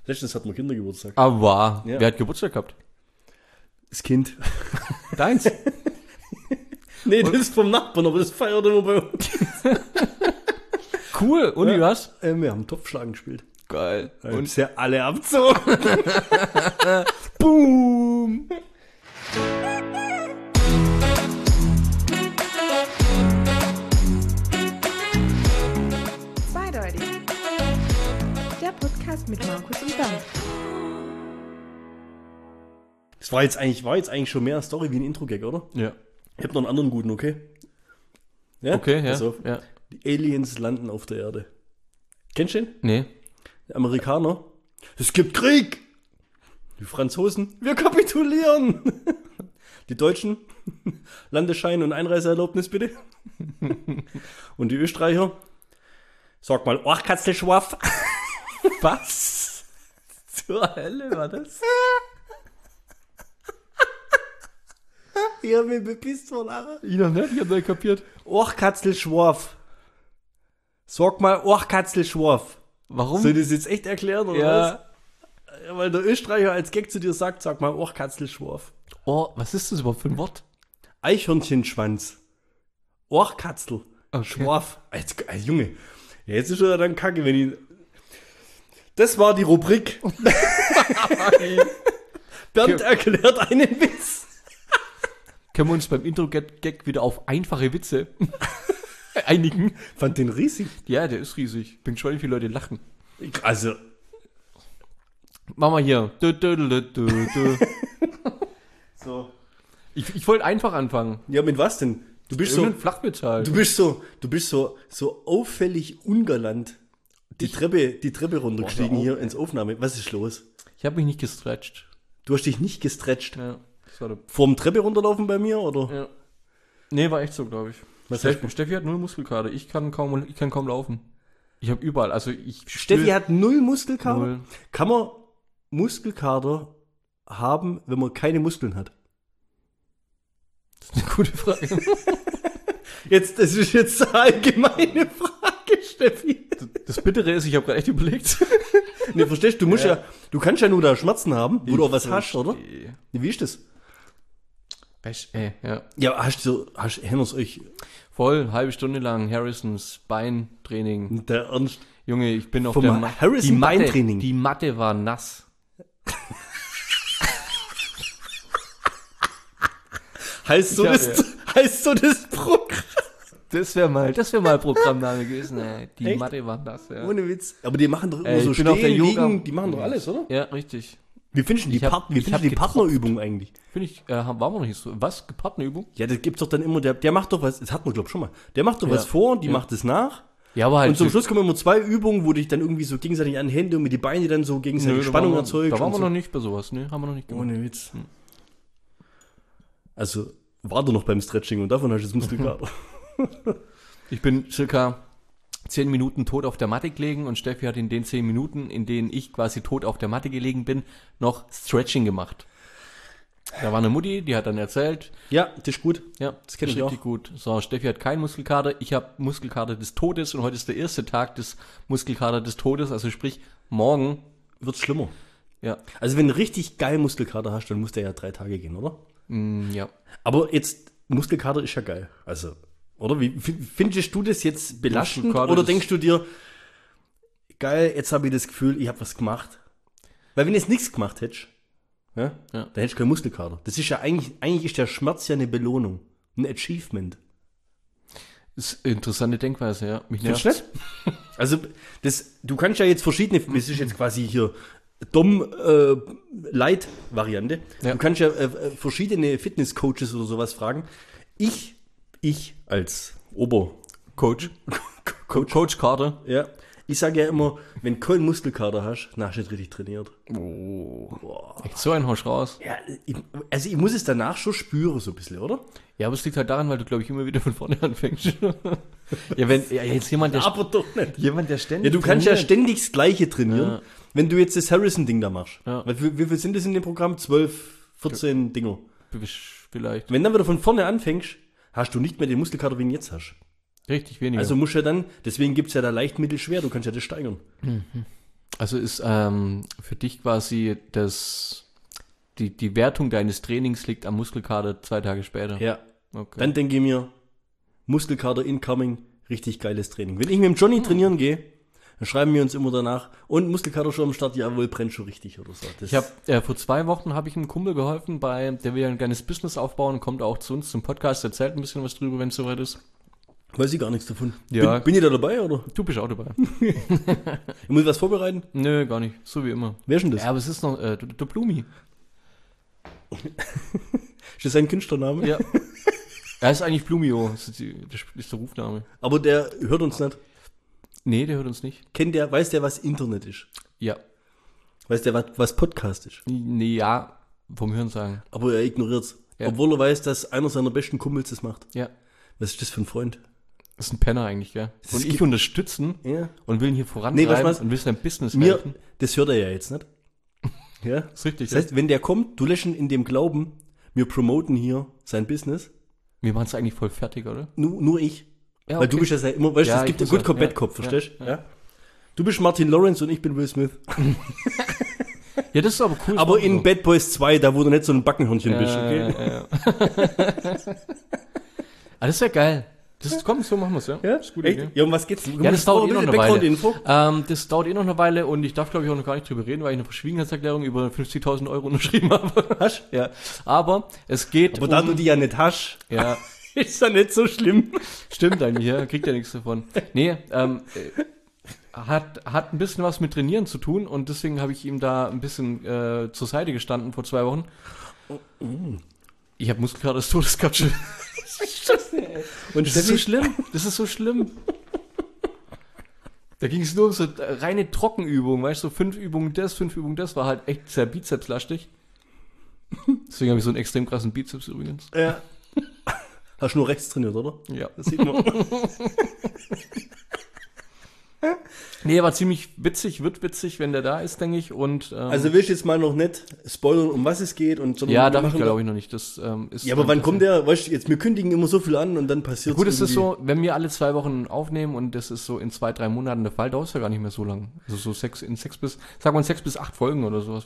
Letztens hatten wir Kindergeburtstag. Aber Ja. wer hat Geburtstag gehabt? Das Kind. Deins. Nee, das ist vom Nachbarn, aber das feiert immer bei uns. Cool. Und wie war's? Wir haben Topfschlagen gespielt. Geil. Und ist ja alle abzogen. Boom. Zweideutig. Der Podcast mit Markus und Bernd. Das war jetzt eigentlich schon mehr eine Story wie ein Intro-Gag, oder? Ja. Ich hab noch einen anderen guten, okay? Ja? Okay, ja. Pass auf. Ja. Die Aliens landen auf der Erde. Kennst du den? Nee. Die Amerikaner. Es gibt Krieg! Die Franzosen. Wir kapitulieren! Die Deutschen. Landeschein und Einreiseerlaubnis bitte. Und die Österreicher. Sag mal, Katzelschwaff. Was? Zur Hölle war das? Ich hab mich bepisst vor Lachen. Ich noch nicht, ich hab nicht kapiert. Katzelschwaff. Sag mal, Katzelschwaff. Warum? Soll ich das jetzt echt erklären, oder Ja. was? Ja, weil der Österreicher als Gag zu dir sagt, sag mal, Katzelschwaff. Oh, was ist das überhaupt für ein Wort? Eichhörnchenschwanz. Katzel. Okay. Schwaff. Junge. Ja, jetzt ist er dann kacke, wenn ich... Das war die Rubrik. Bernd erklärt einen Witz. Können wir uns beim Intro-Gag wieder auf einfache Witze einigen? Fand den riesig. Ja, der ist riesig. Bin gespannt, wie viele Leute lachen. Also, Machen wir hier. Du. so. Ich wollte einfach anfangen. Ja, mit was denn? Du bist so... Irgendein Flachwitz halt. Du bist so auffällig ungalant die Treppe runtergestiegen hier ins Aufnahme. Was ist los? Ich habe mich nicht gestretcht. Du hast dich nicht gestretcht. Ja, das war der... Vorm Treppe runterlaufen bei mir, oder? Ja. Nee, war echt so, glaube ich. Was heißt, Steffi hat null Muskelkater. Ich kann kaum laufen. Ich habe überall, also Steffi hat null Muskelkater? Null. Kann man Muskelkater haben, wenn man keine Muskeln hat? Das ist eine gute Frage. Das ist jetzt eine allgemeine Frage, Steffi. Das Bittere ist, ich habe gerade echt überlegt. Nee, verstehst du? Du kannst ja nur da Schmerzen haben, wo du auch was hast, oder? verstehe. Wie ist das? Ja. Ja, erinnerst euch, Voll, halbe Stunde lang Harrisons Beintraining. der Ernst, Junge, ich bin auf Vom der Matte. Harrison Beintraining. Die Matte war nass. heißt so das Programm? Das wäre mal Programmname gewesen. Die Echt? Matte war nass, ja. Ohne Witz. Aber die machen doch immer Ich so bin auf der stehen, Yoga- liegen, die machen doch alles, oder? Ja, richtig. Wie findest du Ich hab getropft. Partnerübung eigentlich? Finde ich, waren wir noch nicht so. Was? Partnerübung? Ja, das gibt's doch dann immer, der macht doch was, das hat man glaub schon mal. Der macht doch Ja. was vor, die Ja. macht es nach. Ja, aber halt. Und zum Schluss kommen immer 2 Übungen, wo dich dann irgendwie so gegenseitig an Hände und mit die Beine dann so gegenseitig Spannung erzeugt. Da waren wir und noch nicht bei sowas, ne? Haben wir noch nicht so. gemacht. Ohne Witz. Also, war du noch beim Stretching und davon hast du das Muskelkater. Ich bin circa 10 Minuten tot auf der Matte gelegen und Steffi hat in den 10 Minuten, in denen ich quasi tot auf der Matte gelegen bin, noch Stretching gemacht. Da war eine Mutti, die hat dann erzählt, Ja, das ist gut. ja, Das kenn ist ich richtig auch. gut. So, Steffi hat keinen Muskelkater, ich habe Muskelkater des Todes und heute ist der erste Tag des Muskelkater des Todes, also sprich, morgen, Wird's schlimmer. ja, Also, wenn du richtig geil Muskelkater hast, dann muss der ja 3 Tage gehen, oder? ja. Aber jetzt, Muskelkater ist ja geil. Also, oder? Wie findest du das jetzt belastend? Muskelkater Oder ist- denkst du dir, geil, jetzt habe ich das Gefühl, ich habe was gemacht? Weil wenn du jetzt nichts gemacht hättest, ja, Ja. dann hättest du keinen Muskelkater. Das ist ja eigentlich ist der Schmerz ja eine Belohnung. Ein Achievement. Ist eine interessante Denkweise, ja. Mich Findest du nervt's. nicht? Also, du kannst ja jetzt verschiedene, das ist jetzt quasi hier Light-Variante. Ja. Du kannst ja verschiedene Fitness-Coaches oder sowas fragen. Ich als Coach Carter. Ja, ich sage ja immer, wenn du keinen Muskelkater hast, dann hast du nicht richtig trainiert. Echt so ein Hausch raus. Ja, ich muss es danach schon spüren, so ein bisschen, oder? Ja, aber es liegt halt daran, weil du, glaube ich, immer wieder von vorne anfängst. Jetzt jemand, der Aber doch nicht. der ständig Ja, du kannst ja trainiert. ständig das Gleiche trainieren, Ja. wenn du jetzt das Harrison-Ding da machst. Ja. Weil wie viel sind das in dem Programm? 12, 14 Dinger. Vielleicht. Wenn du dann wieder von vorne anfängst, hast du nicht mehr den Muskelkater, wie du ihn jetzt hast. Richtig weniger. Also musst du ja dann, deswegen gibt's ja da leicht, mittel, schwer, du kannst ja das steigern. Also ist für dich quasi die Wertung deines Trainings liegt am Muskelkater 2 Tage später? Ja. Okay. Dann denke ich mir, Muskelkater incoming, richtig geiles Training. Wenn ich mit dem Johnny trainieren gehe, dann schreiben wir uns immer danach, und Muskelkater schon am Start, jawohl, brennt schon richtig oder so. Das Ich habe vor 2 Wochen habe ich einem Kumpel geholfen, der will ein kleines Business aufbauen, kommt auch zu uns zum Podcast, erzählt ein bisschen was drüber, wenn es soweit ist. weiß ich gar nichts davon. Ja. Bin ich da dabei, oder? Du bist auch dabei. Ich muss was vorbereiten? Nö, gar nicht. So wie immer. Wer ist denn das? Ja, aber es ist noch der Blumi. Ist das sein Künstlername? Ja. Er ist eigentlich Blumio, das ist der Rufname. Aber der hört uns nicht. Nee, der hört uns nicht. Weiß der, was Internet ist? Ja. Weiß der, was Podcast ist? Nee, ja, vom Hörensagen. Aber er ignoriert's. Ja. Obwohl er weiß, dass einer seiner besten Kumpels das macht. Ja. Was ist das für ein Freund? Das ist ein Penner eigentlich, gell? Das Und ich gibt- unterstützen Ja. und will ihn hier vorantreiben Nee, was? und will sein Business Mir, helfen. das hört er ja jetzt nicht. Ja. Das ist richtig, Das heißt, wenn der kommt, du lässt ihn in dem Glauben, wir promoten hier sein Business. Wir machen es eigentlich voll fertig, oder? Nur ich. Ja, Weil du bist ja immer, weißt du, Ja, es gibt ich einen muss Good Cop, ja. Bad Cop, verstehst du? Ja. Ja. Du bist Martin Lawrence und ich bin Will Smith. Ja, das ist aber cool. Aber in Bad Boys 2, da wo du nicht so ein Backenhörnchen bist, okay? Ja. Ah, das wäre geil. Komm, so machen wir es, ja? Ja? Das ist gut. Echt? Ja, um was geht's? Ja, das dauert eh noch eine Weile. Background-Info. Das dauert eh noch eine Weile und ich darf, glaube ich, auch noch gar nicht drüber reden, weil ich eine Verschwiegenheitserklärung über 50.000 € unterschrieben habe. Hast? Ja. Aber es geht Aber da du die ja nicht hast, ja, ist ja nicht so schlimm. stimmt eigentlich, ja, kriegt ja nichts davon. Nee, hat ein bisschen was mit Trainieren zu tun und deswegen habe ich ihm da ein bisschen zur Seite gestanden vor 2 Wochen. Ich habe Muskelkater des Todes gehabt schon. Und Das ist so schlimm. Das ist so schlimm. Da ging es nur um so reine Trockenübungen, weißt du, so 5 Übungen das, 5 Übungen das, war halt echt sehr bizepslastig. Deswegen habe ich so einen extrem krassen Bizeps übrigens. Ja. Hast du nur rechts trainiert, oder? Ja. Das sieht man. Nee, war ziemlich witzig, wird witzig, wenn der da ist, denke ich. Und, Also willst du jetzt mal noch nicht spoilern, um was es geht? Sondern ja, wir darf ich machen glaube ich noch nicht. Das ist. Ja, aber wann kommt der? Weißt du, jetzt, wir kündigen immer so viel an und dann passiert Gut, es ist so, wenn wir alle 2 Wochen aufnehmen und das ist so in 2-3 Monaten der Fall, dauert es ja gar nicht mehr so lang. Also so 6 bis 8 Folgen oder sowas.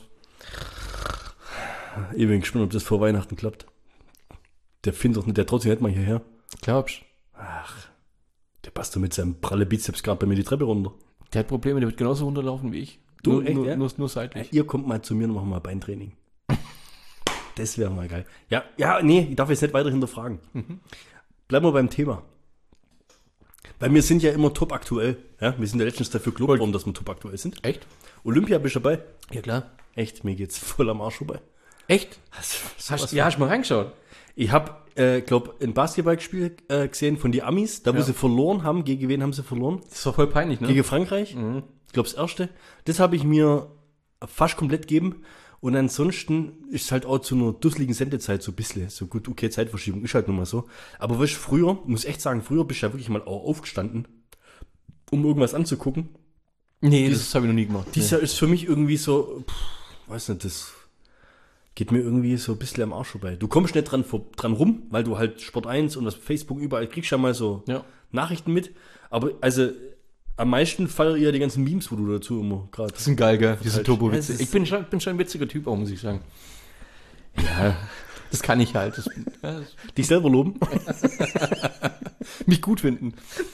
Ich bin gespannt, ob das vor Weihnachten klappt. Der findet doch nicht, der traut sich nicht mal hierher. Glaubst Der passt doch mit seinem pralle Bizeps gerade bei mir die Treppe runter. der hat Probleme, der wird genauso runterlaufen wie ich. Du, nur, echt, nur, ja? nur seitlich. Ihr kommt mal zu mir und machen mal Beintraining. Das wäre mal geil. Ja, nee, ich darf jetzt nicht weiter hinterfragen. Bleiben wir beim Thema. Weil wir sind ja immer top aktuell. Ja? Wir sind ja letztens dafür gelobt worden, dass wir top aktuell sind. Echt? Olympia bist du dabei? Ja, klar. Echt, mir geht's voll am Arsch vorbei. Echt? Hast du mal reingeschaut? Ich habe, glaube ein Basketballspiel gesehen von die Amis, da wo sie verloren haben. Gegen wen haben sie verloren? Das war voll peinlich, ne? Gegen Frankreich. Ich glaube, das erste. Das habe ich mir fast komplett gegeben. Und ansonsten ist es halt auch zu einer dusseligen Sendezeit so ein bisschen. So gut, okay, Zeitverschiebung ist halt nun mal so. Aber weißt du, früher, muss echt sagen, früher bist du ja wirklich mal auch aufgestanden, um irgendwas anzugucken. Nee, das habe ich noch nie gemacht. Dieses Jahr ist für mich irgendwie so, weiß nicht, das geht mir irgendwie so ein bisschen am Arsch vorbei. Du kommst nicht dran rum, weil du halt Sport 1 und was Facebook überall kriegst ja mal so Ja. Nachrichten mit. Aber also am meisten feiere ich ja die ganzen Memes, wo du dazu immer gerade. Das sind geil, gell? Die sind halt- turbo-witzig. Ja, Ich bin schon ein witziger Typ auch, muss ich sagen. Ja, das kann ich halt. Dich selber loben. Mich gut finden.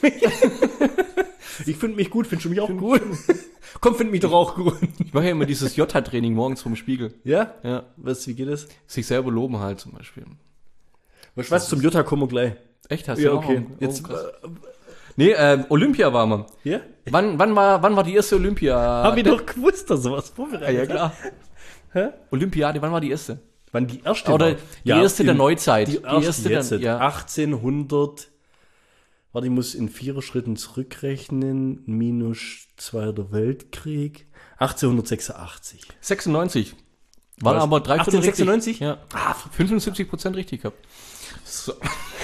Ich finde mich gut, findest du mich auch gut? Komm, find mich doch auch gut. Ich mache ja immer dieses Jota-Training morgens vom Spiegel. Ja? Ja. Wie geht das? Sich selber loben halt zum Beispiel. Was zum Jota kommen wir gleich. Echt, hast Ja, du auch? okay. Oh, Jetzt, krass. Nee, Olympia war man. ja? Wann war die erste Olympia? Hab ich doch gewusst, dass sowas vorbereitet. Ja, klar. Hä? Olympiade, wann war die erste? Wann die erste Oder war? die erste der Neuzeit. Die erste der- jetzt. ja. 1800. Warte, ich muss in 4 Schritten zurückrechnen. Minus Zweiter Weltkrieg. 1886. 96. Waren Was? aber 3 1896? Ja. 75% richtig gehabt. So.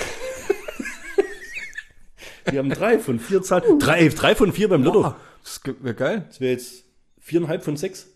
Wir haben 3 von 4 Zahlen. 3 von 4 beim Lotto. Boah, das wäre geil. Das wäre jetzt 4,5 von 6.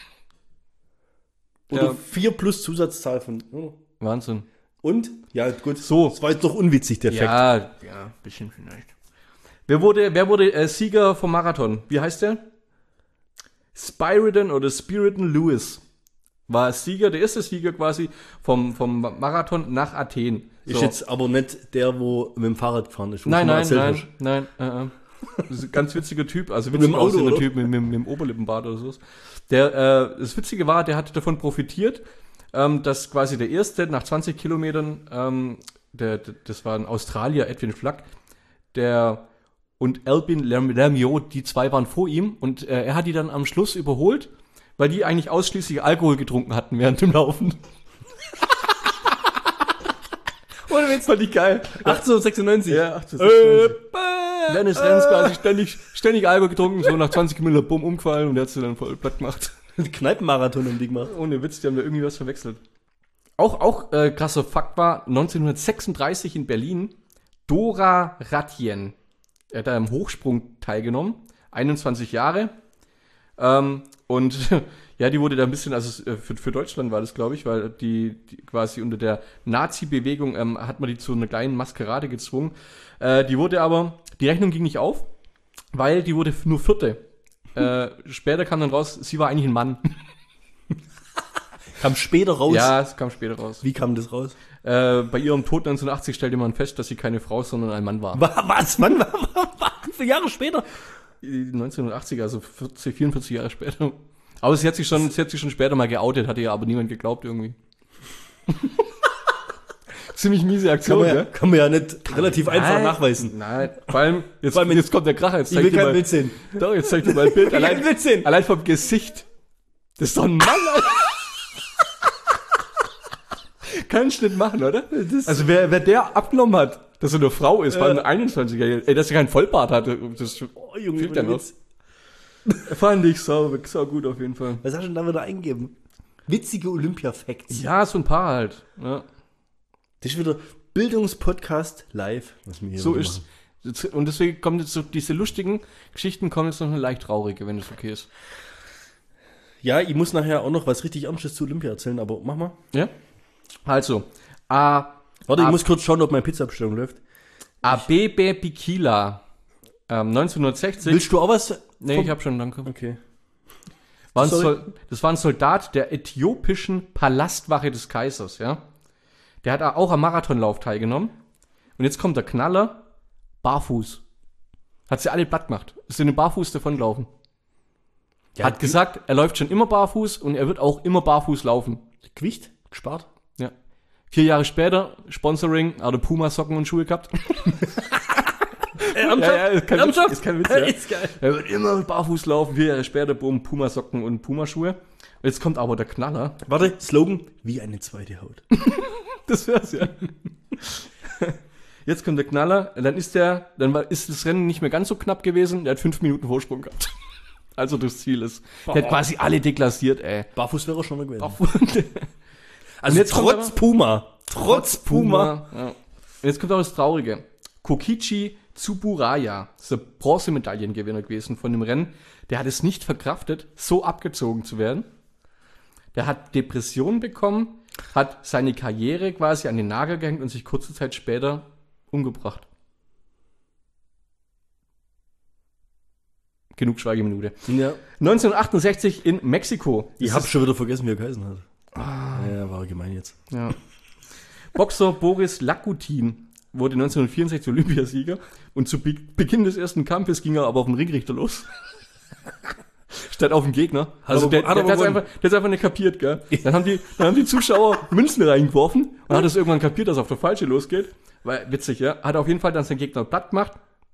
Oder Ja. 4 plus Zusatzzahl von. Wahnsinn. Und? Ja, gut. So. Das war jetzt doch unwitzig, der Fakt. Ja, bisschen vielleicht. Wer wurde Sieger vom Marathon? Wie heißt der? Spiriton Lewis war Sieger, der erste Sieger quasi vom Marathon nach Athen. Ist jetzt aber nicht der, wo mit dem Fahrrad gefahren ist. Nein. Das ist ein ganz witziger Typ, also Mit dem witzig Auto, aussehender oder? Typ mit dem Oberlippenbart oder so. Das Witzige war, der hatte davon profitiert, dass quasi der erste nach 20 Kilometern, das war ein Australier, Edwin Flack, und Albin Lermiot, die zwei waren vor ihm und er hat die dann am Schluss überholt, weil die eigentlich ausschließlich Alkohol getrunken hatten während dem Laufen. Oder jetzt Fand ich geil. 1896. Ja, 1896. Während des Rennens quasi ständig Alkohol getrunken, so nach 20 Minuten bumm umgefallen und der hat sie dann voll platt gemacht. Kneipenmarathon um die gemacht. Ohne Witz, die haben da irgendwie was verwechselt. Auch krasser Fakt war, 1936 in Berlin, Dora Ratjen. Er hat da im Hochsprung teilgenommen, 21 Jahre. Und ja, die wurde da ein bisschen, also für Deutschland war das, glaube ich, weil die quasi unter der Nazi-Bewegung hat man die zu einer kleinen Maskerade gezwungen. Die Rechnung ging nicht auf, weil die wurde nur Vierte. Später kam dann raus, sie war eigentlich ein Mann. Kam später raus. Ja, es kam später raus. Wie kam das raus? Bei ihrem Tod 1980 stellte man fest, dass sie keine Frau, sondern ein Mann war. Was? Wann? Wie viele Jahre später? 1980, also 44 Jahre später. Aber sie hat sich schon später mal geoutet, hatte ja aber niemand geglaubt irgendwie. Ziemlich miese Aktion, gell? Kann man ja nicht relativ einfach nachweisen. Nein, vor allem, jetzt kommt der Kracher. Jetzt Ich will keinen Witz sehen. Doch, jetzt zeig dir mal ein Bild. keinen Witz sehen. Allein vom Gesicht. Das ist doch ein Mann, Alter. Kannst du nicht machen, oder? Also wer der abgenommen hat, dass er eine Frau ist, war ein 21er, dass er keinen Vollbart hatte, das Junge, fehlt ja noch. Fand ich sau gut auf jeden Fall. Was hast du denn da wieder eingegeben? Witzige Olympia-Facts. Ja, so ein paar halt. Ja. Das ist wieder Bildungspodcast live. Was wir hier So wieder ist machen. und deswegen kommen jetzt so diese lustigen Geschichten, kommen jetzt noch eine leicht traurige, wenn das okay ist. Ja, ich muss nachher auch noch was richtig Ernstes zu Olympia erzählen, aber mach mal. Ja? Also, Warte, ich muss kurz schauen, ob meine Pizza-Bestellung läuft. Abebe Bikila, 1960. Willst du auch was? Nee, ich hab schon, danke. Okay. Das war ein Soldat der äthiopischen Palastwache des Kaisers, ja. Der hat auch am Marathonlauf teilgenommen. Und jetzt kommt der Knaller, barfuß. Hat sie alle platt gemacht. Ist in den Barfuß davongelaufen. Ja, Hat gesagt, er läuft schon immer barfuß und er wird auch immer barfuß laufen. Gewicht gespart. Ja. 4 Jahre später, Sponsoring, hat er Puma-Socken und Schuhe gehabt. Ist kein Witz, ist kein Witz, ja. Ist geil. Er wird immer barfuß laufen, 4 Jahre später, boom, Puma-Socken und Puma-Schuhe. Jetzt kommt aber der Knaller. Warte, Slogan, wie eine zweite Haut. Das wär's, ja. Jetzt kommt der Knaller, dann ist das Rennen nicht mehr ganz so knapp gewesen, der hat 5 Minuten Vorsprung gehabt. Also das Ziel ist. Der hat quasi alle deklassiert, ey. Barfuß wäre schon mal gewesen. Also jetzt trotz Puma. Ja. Und jetzt kommt auch das Traurige. Kokichi Tsuburaya, ist der Bronzemedaillengewinner gewesen von dem Rennen. Der hat es nicht verkraftet, so abgezogen zu werden. Der hat Depressionen bekommen, hat seine Karriere quasi an den Nagel gehängt und sich kurze Zeit später umgebracht. Genug Schweigeminute. Ja. 1968 in Mexiko. Ich habe schon wieder vergessen, wie er geheißen hat. Ja, war gemein jetzt. Ja. Boxer Boris Lakutin wurde 1964 Olympiasieger und zu Beginn des ersten Kampfes ging er aber auf den Ringrichter los. Statt auf den Gegner. Also der hat es einfach nicht kapiert, gell? Dann haben die Zuschauer Münzen reingeworfen und hat es irgendwann kapiert, dass auf der Falsche losgeht. War witzig, ja? Hat auf jeden Fall dann seinen Gegner platt gemacht.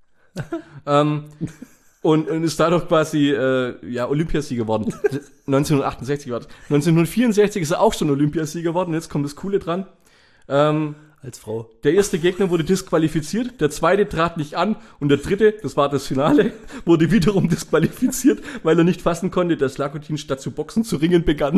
Und ist dadurch quasi Olympiasieger geworden. 1968 war das. 1964 ist er auch schon Olympiasieger geworden. Jetzt kommt das Coole dran. Als Frau. Der erste Gegner wurde disqualifiziert, der zweite trat nicht an und der dritte, das war das Finale, wurde wiederum disqualifiziert, weil er nicht fassen konnte, dass Lakutin statt zu boxen zu ringen begann.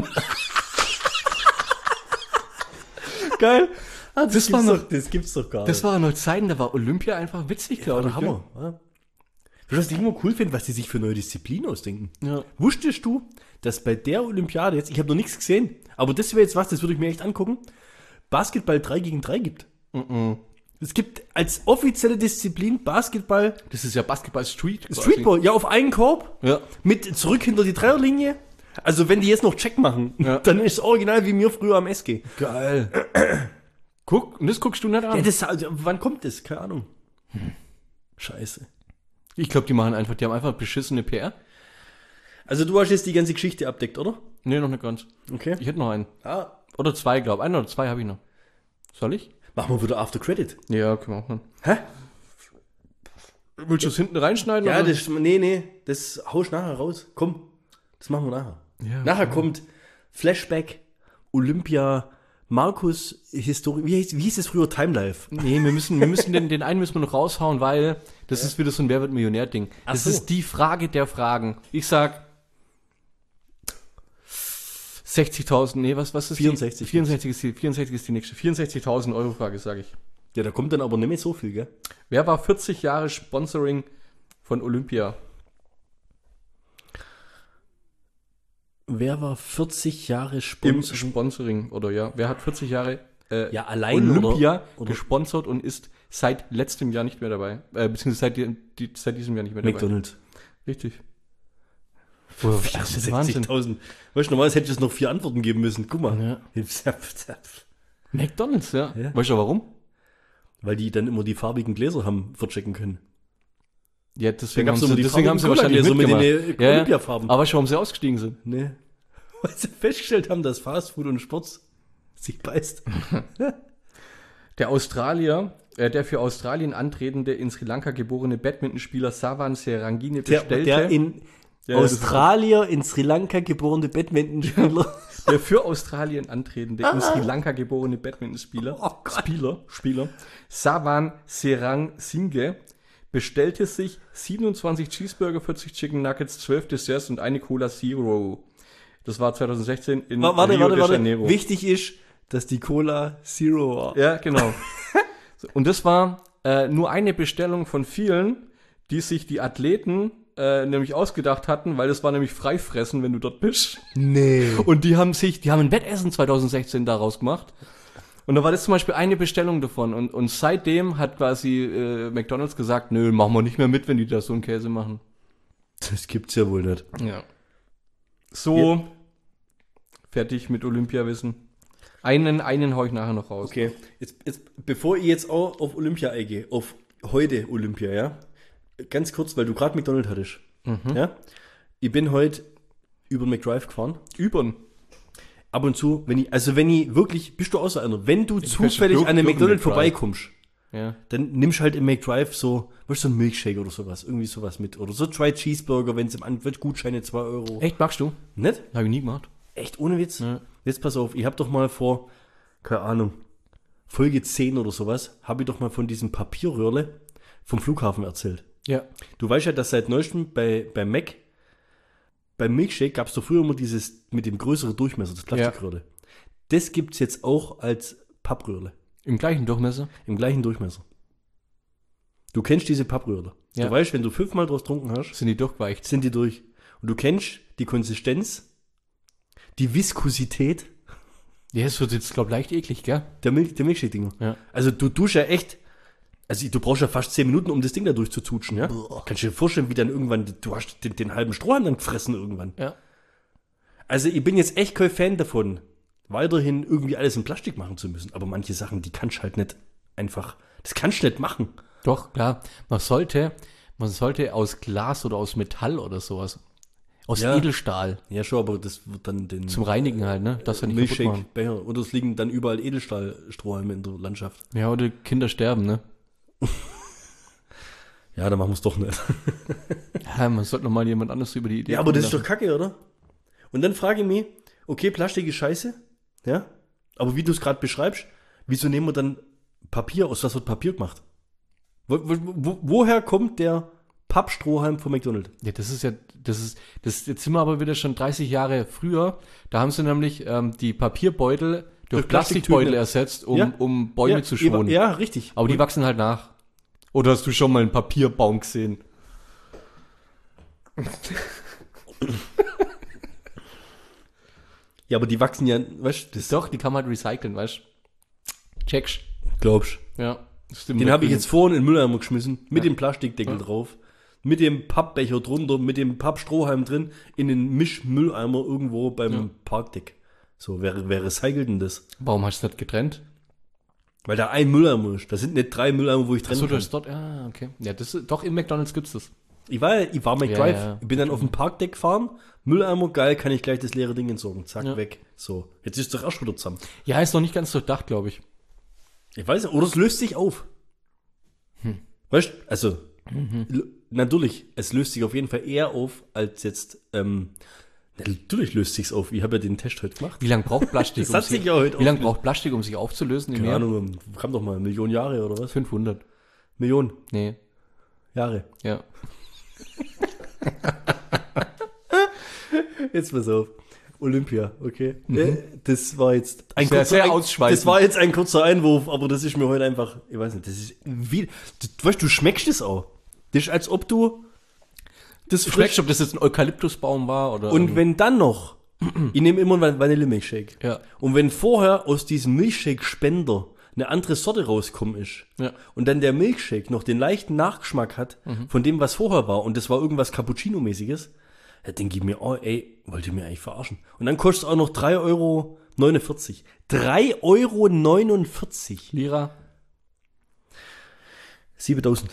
Geil. Das gibt's doch gar nicht. Das waren noch Zeiten, da war Olympia einfach witzig, glaube ich. Hammer. Ja. Was ich immer cool finde, was die sich für neue Disziplinen ausdenken. Ja. Wusstest du, dass bei der Olympiade jetzt, ich habe noch nichts gesehen, aber das wäre jetzt was, das würde ich mir echt angucken, Basketball 3 gegen 3 gibt. Es gibt als offizielle Disziplin Basketball, Das ist ja Basketball Street. quasi. Streetball, ja, auf einen Korb, Ja. mit zurück hinter die Dreierlinie. Also wenn die jetzt noch Check machen, Ja. dann ist es original wie mir früher am SG. Geil. Guck, und das guckst du nicht an. Ja, das, also, wann kommt das? Keine Ahnung. Scheiße. Ich glaube, die haben einfach beschissene PR. Also du hast jetzt die ganze Geschichte abdeckt, oder? Nee, noch nicht ganz. Okay. Ich hätte noch einen. Ah. Oder zwei, glaube ich. Einen oder zwei habe ich noch. Soll ich? Machen wir wieder After Credit. Ja, können wir auch machen. Hä? Willst du es hinten reinschneiden? Ja, oder? nee, das haust nachher raus. Komm, das machen wir nachher. Ja, Nachher kommt Flashback, Olympia, Markus, Historie, wie hieß es früher, Timelife? Nee, wir müssen den einen müssen wir noch raushauen, weil das ist wieder so ein Wer wird Millionär-Ding. Ach Das so. ist die Frage der Fragen. Ich sag 60.000, nee, was ist 64. die? 64 ist die nächste. 64.000 Euro Frage, sage ich. Ja, da kommt dann aber nicht mehr so viel, gell? Wer war 40 Jahre Sponsoring von Olympia? Wer war 40 Jahre Im Sponsor? Sponsoring, oder ja. Wer hat 40 Jahre Ja, allein Olympia oder gesponsert und ist seit letztem Jahr nicht mehr dabei? Beziehungsweise seit diesem Jahr nicht mehr dabei. McDonald's. Richtig. Das ist 60.000. Weißt du, normalerweise hätte ich es noch 4 Antworten geben müssen. Guck mal. McDonald's, ja. Ja. Weißt du warum? Weil die dann immer die farbigen Gläser haben verchecken können. Ja, deswegen gab's haben immer sie wahrscheinlich Cola-Gläser mit mitgemacht. den Olympiafarben. Aber schon, warum sie ausgestiegen sind. Nee. Weil sie festgestellt haben, dass Fastfood und Sport sich beißt. Der Australier, der für Australien antretende, in Sri Lanka geborene Badmintonspieler Savan Serangine bestellte. Der in Ja, Australier, in Sri Lanka geborene Badmintonspieler. Der für Australien antretende, in Sri Lanka geborene Badmintonspieler, Oh Gott. Spieler, Savan Serangsinge, bestellte sich 27 Cheeseburger, 40 Chicken Nuggets, 12 Desserts und eine Cola Zero. Das war 2016 in Rio de Janeiro. Wichtig ist, dass die Cola Zero war. Ja, genau. So, und das war nur eine Bestellung von vielen, die sich die Athleten nämlich ausgedacht hatten, weil das war nämlich Freifressen, wenn du dort bist. Nee. Und die haben ein Wettessen 2016 daraus gemacht. Und da war das zum Beispiel eine Bestellung davon. Und seitdem hat quasi McDonald's gesagt, nö, machen wir nicht mehr mit, wenn die da so einen Käse machen. Das gibt's ja wohl nicht. Ja. So, fertig mit Olympiawissen. Einen hau ich nachher noch raus. Okay, jetzt, bevor ich jetzt auch auf Olympia eingehe, auf heute Olympia, ja, ganz kurz, weil du gerade McDonald's hattest, ja, ich bin heute über den McDrive gefahren, Übern. ab und zu, wenn ich wirklich, bist du außer einer, wenn du zufällig durch- an einem durch den McDonald's McDrive. vorbeikommst, Ja. dann nimmst halt im McDrive so, weißt du, so ein Milkshake oder sowas, irgendwie sowas mit, oder so 2 Cheeseburger, wenn es im Angebot Gutscheine 2 Euro. Echt, magst du? Nicht? Habe ich nie gemacht. Echt, ohne Witz? Ja. Jetzt pass auf, ich habe doch mal vor, keine Ahnung, Folge 10 oder sowas, habe ich doch mal von diesem Papierröhrle vom Flughafen erzählt. Ja. Du weißt ja, dass seit neuestem bei Mac, beim Milkshake gab es doch früher immer dieses mit dem größeren Durchmesser, das Plastikröhrle. Das gibt es jetzt auch als Pappröhrle, Im gleichen Durchmesser? im gleichen Durchmesser. Du kennst diese Pappröhrle. Ja. Du weißt, wenn du 5-mal draus getrunken hast, Sind die durchgeweicht? sind die durch. Und du kennst die Konsistenz, die Viskosität Ja, es wird jetzt, glaube ich, leicht eklig, gell? der Milkshake-Dinger. Ja. Also du tust ja echt, also du brauchst ja fast 10 Minuten, um das Ding da durchzututschen, ja? Kannst du dir vorstellen, wie dann irgendwann, du hast den halben Strohhalm dann gefressen irgendwann. Ja. Also ich bin jetzt echt kein Fan davon, weiterhin irgendwie alles in Plastik machen zu müssen. Aber manche Sachen, die kannst du halt nicht einfach, das kannst du nicht machen. Doch, klar. Man sollte aus Glas oder aus Metall oder sowas. Aus Ja. Edelstahl. Ja schon, aber das wird dann den Zum Reinigen halt, ne? Das ja nicht kaputt machen. Milkshake-Becher, oder es liegen dann überall Edelstahlstrohhalme in der Landschaft. Ja, oder Kinder sterben, ne? Ja, dann machen wir es doch nicht. Ja, man sollte noch mal jemand anderes über die Idee Ja, aber das kommen ist doch kacke, oder? Und dann frage ich mich, okay, Plastik ist scheiße, ja, aber wie du es gerade beschreibst, wieso nehmen wir dann Papier, aus was wird Papier gemacht? Woher kommt der Pappstrohhalm von McDonald's? Ja, jetzt sind wir aber wieder schon 30 Jahre früher. Da haben sie nämlich die Papierbeutel durch Plastikbeutel Plastiktüten. ersetzt, Ja. um Bäume zu schonen. Ja, richtig. Aber die wachsen halt nach. Oder hast du schon mal einen Papierbaum gesehen? Ja, aber die wachsen ja, weißt du, das Doch, die kann man halt recyceln, weißt du? Checkst. glaubst Ja. Stimmt, Den habe ich jetzt vorhin in den Mülleimer geschmissen, mit Ja. dem Plastikdeckel drauf, mit dem Pappbecher drunter, mit dem Pappstrohhalm drin, in den Mischmülleimer irgendwo beim Parkdeck. So, wer recycelt denn das? Warum hast du das getrennt? Weil da ein Mülleimer ist. Das sind nicht 3 Mülleimer, wo ich trennen Achso, du kann. hast dort, okay. Ja, doch, im McDonalds gibt's das. Ich war McDrive. Ja. Ich bin dann auf dem Parkdeck gefahren. Mülleimer, geil, kann ich gleich das leere Ding entsorgen. Zack, Ja. weg. So, jetzt ist es doch erst wieder zusammen. Ja, ist noch nicht ganz durchdacht, glaube ich. Ich weiß, oder es löst sich auf. Weißt du, also, natürlich, es löst sich auf jeden Fall eher auf, als jetzt, natürlich löst sich's auf. Ich habe ja den Test heute gemacht. Wie lange braucht Plastik, Das hat sich ja heute wie lange braucht Plastik, um sich aufzulösen? Im Keine Meer? Ahnung, kam doch mal, Millionen Jahre oder was? 500. Millionen Nee, Jahre. ja. Jetzt pass auf. Olympia, okay. Das war jetzt Sehr ausschweifend. das war jetzt ein kurzer Einwurf, aber das ist mir heute einfach, ich weiß nicht, das ist wie, weißt du, schmeckst es auch. Das ist, als ob du das Du schmeckst, ob das jetzt ein Eukalyptusbaum war oder. Und wenn dann noch, ich nehme immer einen Vanille-Milkshake. Ja. Und wenn vorher aus diesem Milkshake-Spender eine andere Sorte rauskommen ist Ja. und dann der Milkshake noch den leichten Nachgeschmack hat von dem, was vorher war und das war irgendwas Cappuccino-mäßiges, dann denke ich mir, oh ey, wollt ihr mir eigentlich verarschen? Und dann kostet es auch noch 3,49 Euro. 3,49 Euro. Lira. 7.000.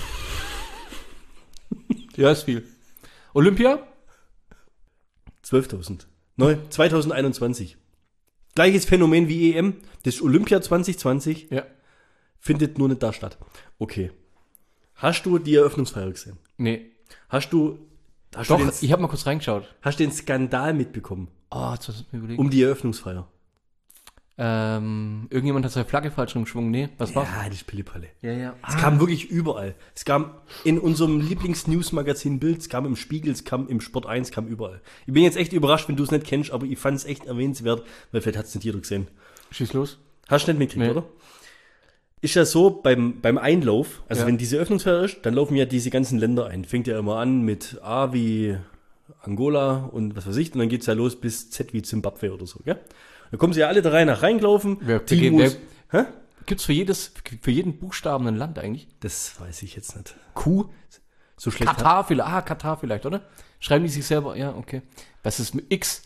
Ja, ist viel. Olympia? 12.000. 2021. Gleiches Phänomen wie EM. Das Olympia 2020 Ja. findet nur nicht da statt. Okay. Hast du die Eröffnungsfeier gesehen? Nee. Hast du Doch, ich habe mal kurz reingeschaut. hast den Skandal mitbekommen Oh, jetzt hast du mir überlegt. um die Eröffnungsfeier? Irgendjemand hat seine Flagge falsch rumgeschwungen. Nee, was war's? Ja, das ist Pillepalle. Ja. Es kam wirklich überall. Es kam in unserem Lieblings-News-Magazin Bild, es kam im Spiegel, es kam im Sport 1, es kam überall. Ich bin jetzt echt überrascht, wenn du es nicht kennst, aber ich fand es echt erwähnenswert, weil vielleicht hat es nicht jeder gesehen. Schieß los. Hast du nicht mitgekriegt, Nee. oder? Ist ja so, beim Einlauf, also Ja. wenn diese Eröffnungsfeier ist, dann laufen ja diese ganzen Länder ein. Fängt ja immer an mit A wie Angola und was weiß ich, und dann geht's ja los bis Z wie Zimbabwe oder so, gell? Da kommen sie ja alle da reingelaufen. Hä? Gibt's für jeden Buchstaben ein Land eigentlich? Das weiß ich jetzt nicht. Q? So schlecht. Katar vielleicht, oder? Schreiben die sich selber? Ja, okay. Was ist mit X?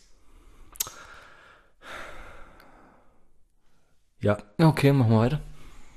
Ja, Okay, machen wir weiter.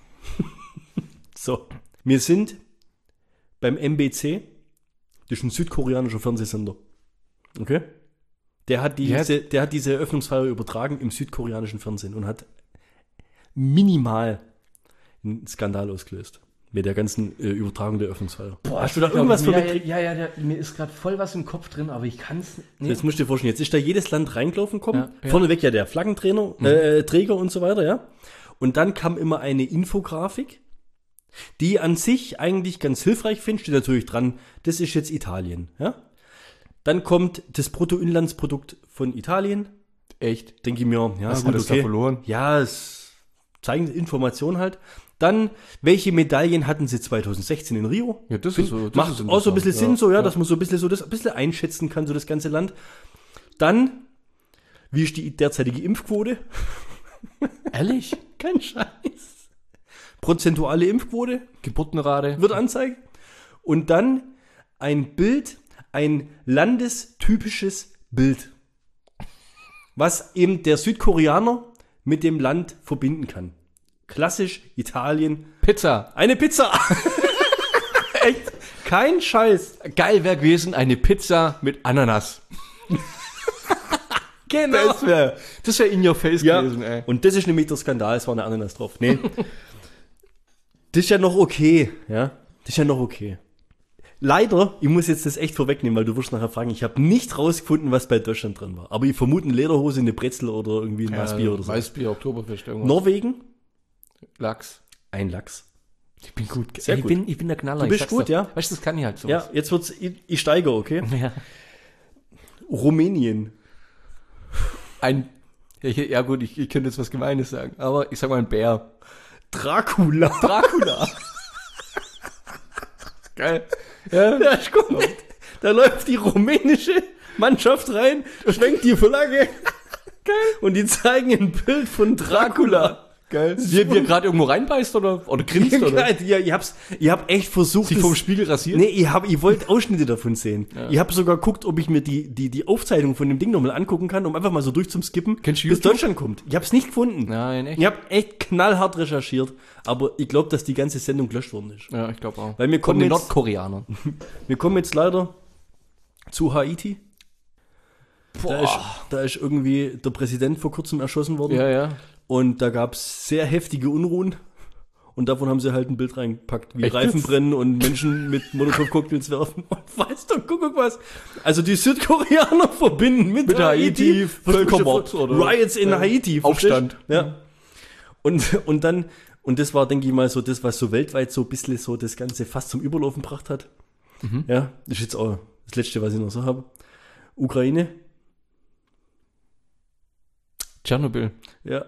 so. Wir sind beim MBC. Das ist ein südkoreanischer Fernsehsender. Okay? Der hat diese Eröffnungsfeier übertragen im südkoreanischen Fernsehen und hat minimal einen Skandal ausgelöst mit der ganzen Übertragung der Eröffnungsfeier. Hast du da irgendwas verwechselt? Ja, mir ist gerade voll was im Kopf drin, aber ich kann's nicht. Jetzt musst du dir vorstellen, jetzt ist da jedes Land reingelaufen kommen. Ja. Vorneweg ja der Flaggentrainer, Träger und so weiter, ja. Und dann kam immer eine Infografik, die an sich eigentlich ganz hilfreich finde, steht natürlich dran, das ist jetzt Italien, ja. Dann kommt das Bruttoinlandsprodukt von Italien. Echt? Denke ich mir, ja, Was gut, hat es da okay. verloren? Ja, es zeigen Informationen halt. Dann, welche Medaillen hatten sie 2016 in Rio? Ja, das ist so. Das Macht ist auch so ein bisschen Sinn, interessant. so, ja, dass man so ein bisschen das ein bisschen einschätzen kann, so das ganze Land. Dann, wie ist die derzeitige Impfquote? Ehrlich? Kein Scheiß. Prozentuale Impfquote Geburtenrate? wird angezeigt. Und dann ein Bild, ein landestypisches Bild, was eben der Südkoreaner mit dem Land verbinden kann. Klassisch Italien. Pizza. Eine Pizza. Echt? Kein Scheiß. Geil wäre gewesen, eine Pizza mit Ananas. Genau. Das wär in your face Ja, gewesen, ey. und das ist nämlich der Skandal, es war eine Ananas drauf. Nee. Das ist ja noch okay, ja. Das ist ja noch okay. Leider, ich muss jetzt das echt vorwegnehmen, weil du wirst nachher fragen, ich habe nicht rausgefunden, was bei Deutschland drin war. Aber ich vermute eine Lederhose, eine Brezel oder irgendwie ein Maßbier oder so. Weißbier, Oktoberfest, irgendwas. Norwegen, Lachs. ein Lachs. Ich bin gut. Sehr ich gut. Ich bin der Knaller. Du ich bist sag's gut, dir. ja. Weißt du, das kann ich halt so. Ja, jetzt wird's, ich steige, okay? Ja. Rumänien. Ja gut, ich könnte jetzt was Gemeines sagen, aber ich sag mal ein Bär. Dracula. Dracula. Geil. Ja. Ja, ist gut. Da läuft die rumänische Mannschaft rein, schwenkt die Flagge. Geil. Und die zeigen ein Bild von Dracula. Geil. Wie er gerade irgendwo reinbeißt oder grinst oder Ja, ihr habt echt versucht, sich vom Spiegel rasiert. Nee, ihr wollt Ausschnitte davon sehen. Ja. Ich habe sogar geguckt, ob ich mir die Aufzeichnung von dem Ding nochmal angucken kann, um einfach mal so durchzuskippen, Kennst du bis YouTube? Deutschland kommt. Ich habe es nicht gefunden. Nein, echt? Ich habe echt knallhart recherchiert, aber ich glaube, dass die ganze Sendung gelöscht worden ist. Ja, ich glaube auch. Weil wir Von kommen den jetzt, Nordkoreanern. wir kommen jetzt leider zu Haiti. Da ist irgendwie der Präsident vor kurzem erschossen worden. Ja. Und da gab es sehr heftige Unruhen. Und davon haben sie halt ein Bild reingepackt, wie Echt Reifen jetzt? brennen und Menschen mit Molotow-Cocktails werfen. Und weißt du, guck was. Also die Südkoreaner verbinden mit Haiti Völkermord oder Riots in Haiti. Aufstand. Ja. Und dann, und das war, denke ich mal, so das, was so weltweit so ein bisschen so das Ganze fast zum Überlaufen gebracht hat. Ja, das ist jetzt auch das Letzte, was ich noch so habe. Ukraine. Tschernobyl. Ja.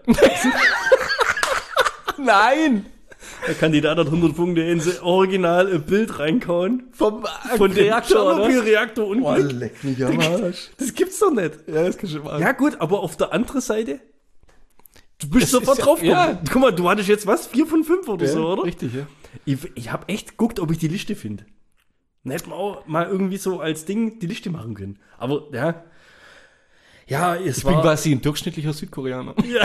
Nein! Der Kandidat hat 100 Punkte in sein Original ein Bild reinkauen. Von dem Tschernobyl-Reaktor und leck mich am Arsch. Das gibt's doch nicht. Ja, das kannst du machen. Ja gut, aber auf der anderen Seite, du bist sofort ist drauf. ja- Guck mal, du hattest jetzt was? 4 von 5 oder so, oder? Richtig, ja. Ich habe echt geguckt, ob ich die Liste finde. Dann hätten wir auch mal irgendwie so als Ding die Liste machen können. Aber ja. Ja, es Ich bin war. quasi ein durchschnittlicher Südkoreaner. Ja.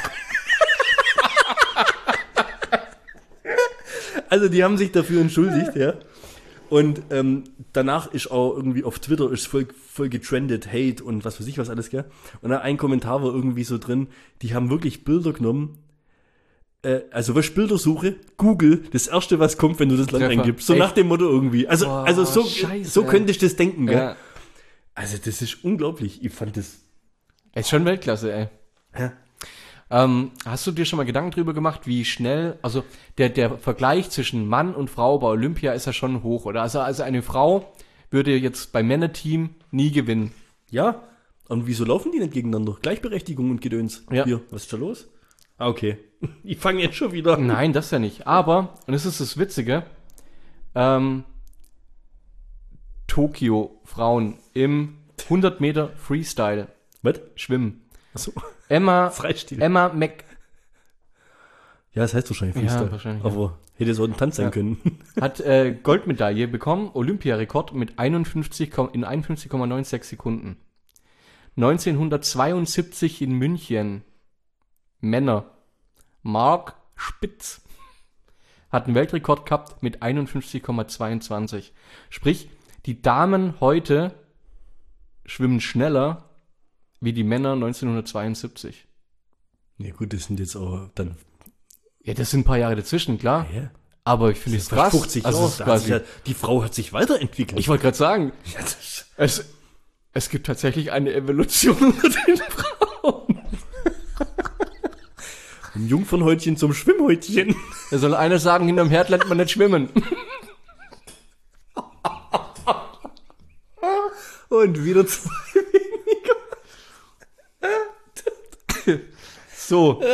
Also die haben sich dafür entschuldigt, ja. Und danach ist auch irgendwie auf Twitter ist voll getrendet, Hate und was weiß ich was alles, gell. Und dann ein Kommentar war irgendwie so drin, die haben wirklich Bilder genommen. Also was Bildersuche, Google, das erste, was kommt, wenn du das Land Treffer. eingibst. So Echt? nach dem Motto irgendwie. Also, Boah, also so, Scheiße, so könntest du das denken, gell. Ja. Also das ist unglaublich. Ich fand das. Ist schon Weltklasse, ey. Ja. Hast du dir schon mal Gedanken drüber gemacht, wie schnell, also der Vergleich zwischen Mann und Frau bei Olympia ist ja schon hoch, oder? Also eine Frau würde jetzt beim Männerteam nie gewinnen. Ja. Und wieso laufen die nicht gegeneinander? Gleichberechtigung und Gedöns. Ja. Hier, was ist da los? Ah, okay. Ich fange jetzt schon wieder. Nein, das ja nicht. Aber, und das ist das Witzige, Tokio Frauen im 100 Meter Freestyle Was? schwimmen. Achso. Freistil. Emma Mc Ja, das heißt wahrscheinlich Freestyle. Ja, wahrscheinlich, Aber hätte so ein Tanz sein können. hat Goldmedaille bekommen, Olympiarekord mit 51,96 Sekunden. 1972 in München, Männer, Mark Spitz hat einen Weltrekord gehabt mit 51,22. Sprich, die Damen heute schwimmen schneller wie die Männer 1972. Ja gut, das sind jetzt auch dann. Ja, das sind ein paar Jahre dazwischen, klar. Ja. Aber ich finde es Fast krass. 50 Jahre. Also es ist Da hat sich quasi, ja, die Frau hat sich weiterentwickelt. ich wollte gerade sagen, Ja, das- es gibt tatsächlich eine Evolution unter den Frauen. Ein Jungfernhäutchen zum Schwimmhäutchen. Da soll einer sagen, hinterm Herd lernt man nicht schwimmen. Und wieder 2 weniger. So.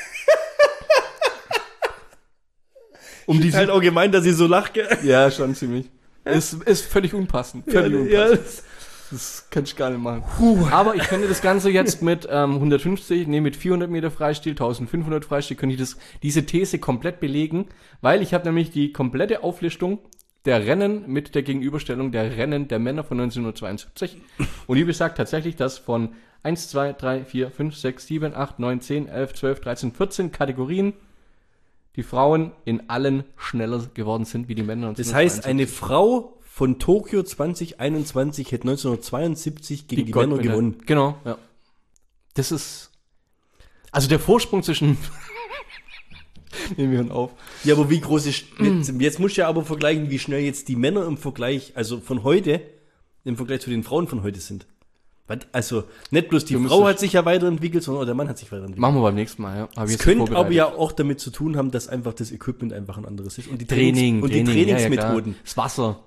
Um Ist halt auch gemeint, dass ich so lache. gell? Ja, schon ziemlich. Ist völlig unpassend. Völlig unpassend. Ja, Das kann ich gar nicht machen. Aber ich könnte das Ganze jetzt mit 150, mit 400 Meter Freistil, 1500 Freistil, könnte ich diese These komplett belegen, weil ich habe nämlich die komplette Auflistung der Rennen mit der Gegenüberstellung der Rennen der Männer von 1972. Und die besagt tatsächlich, dass von 1, 2, 3, 4, 5, 6, 7, 8, 9, 10, 11, 12, 13, 14 Kategorien die Frauen in allen schneller geworden sind wie die Männer. das heißt, eine Frau von Tokio 2021 hätte 1972 gegen die Männer gewonnen. Genau, ja. Das ist, also der Vorsprung zwischen, nehmen wir ihn auf. Ja, aber wie groß ist, jetzt musst du ja aber vergleichen, wie schnell jetzt die Männer im Vergleich, also von heute, im Vergleich zu den Frauen von heute sind. Also, nicht bloß die Du Frau müsstest- hat sich ja weiterentwickelt, sondern auch der Mann hat sich weiterentwickelt. Machen wir beim nächsten Mal, ja. Hab ich Das jetzt könnte vorbereitet. aber ja auch damit zu tun haben, dass einfach das Equipment einfach ein anderes ist. Und die Training, und die Trainingsmethoden. Ja, das Wasser.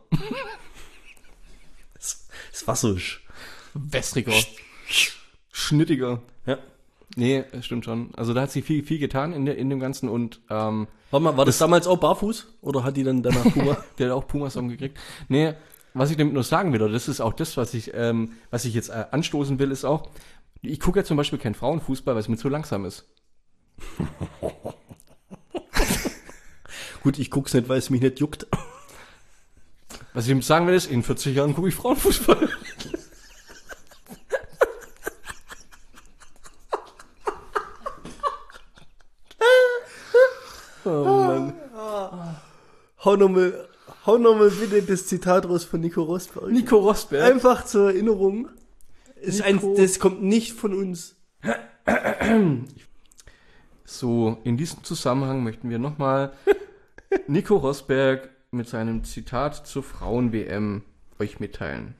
Das Wasser ist. Wässriger. Schnittiger. Ja. Nee, das stimmt schon. Also da hat sich viel getan in dem Ganzen und Warte mal, war das damals auch barfuß? Oder hat die dann danach Puma? der hat auch Pumas gekriegt. Nee, was ich damit nur sagen will, oder das ist auch das, was ich jetzt anstoßen will, ist auch, ich gucke ja zum Beispiel keinen Frauenfußball, weil es mir zu langsam ist. Gut, ich guck's nicht, weil es mich nicht juckt. Was ich ihm sagen will, ist, in 40 Jahren gucke ich Frauenfußball. Oh Mann. Hau nochmal bitte das Zitat raus von Nico Rosberg. Nico Rosberg. Einfach zur Erinnerung. Das kommt nicht von uns. So, in diesem Zusammenhang möchten wir nochmal Nico Rosberg mit seinem Zitat zur Frauen-WM euch mitteilen.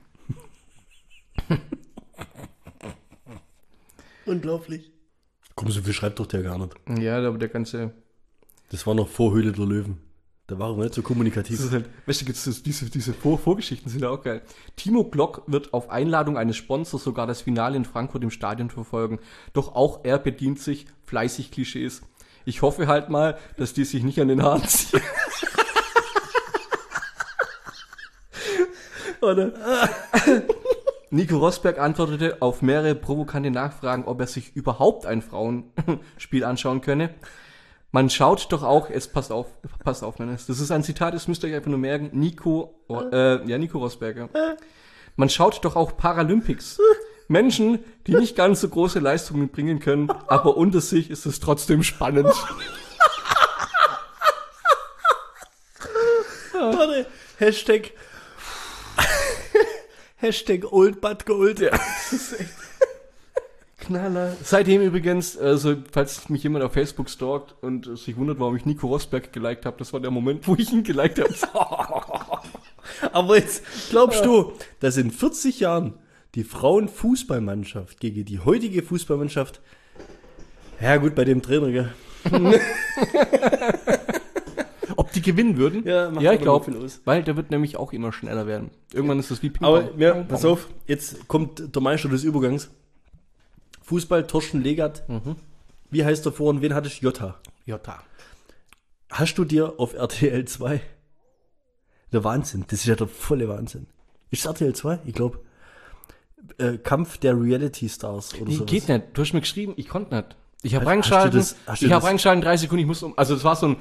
Unglaublich. Komm, so viel schreibt doch der gar nicht. Ja, aber der ganze... Das war noch vor Höhle der Löwen. Da waren wir nicht so kommunikativ. Das ist halt, weißt du, diese Vorgeschichten sind ja auch geil. Timo Glock wird auf Einladung eines Sponsors sogar das Finale in Frankfurt im Stadion verfolgen. Doch auch er bedient sich fleißig Klischees. Ich hoffe halt mal, dass die sich nicht an den Haaren ziehen. Oder? Nico Rosberg antwortete auf mehrere provokante Nachfragen, ob er sich überhaupt ein Frauenspiel anschauen könne. Man schaut doch auch, passt auf, Dennis. Das ist ein Zitat, das müsst ihr euch einfach nur merken. Nico Rosberg. Ja. Man schaut doch auch Paralympics. Menschen, die nicht ganz so große Leistungen bringen können, aber unter sich ist es trotzdem spannend. Warte, Hashtag Old But Gold. Ja. Das ist echt Knaller. Seitdem übrigens, also falls mich jemand auf Facebook stalkt und sich wundert, warum ich Nico Rosberg geliked habe, das war der Moment, wo ich ihn geliked habe. Aber jetzt glaubst du, dass in 40 Jahren die Frauenfußballmannschaft gegen die heutige Fußballmannschaft, ja gut, bei dem Trainer, gell? Ob die gewinnen würden? Ja, ich glaube, weil der wird nämlich auch immer schneller werden. Irgendwann ist das wie Ping-Pong. Aber ja, pass auf, jetzt kommt der Meister des Übergangs. Fußball, Torsten Legert. Wie heißt der vor und wen hattest du? Jota. Hast du dir auf RTL 2? Der Wahnsinn, das ist ja der volle Wahnsinn. Ist RTL 2? Ich glaube. Kampf der Reality Stars oder so. Geht nicht. Du hast mir geschrieben, ich konnte nicht. Ich habe reingeschalten, 3 Sekunden, ich muss also das war so ein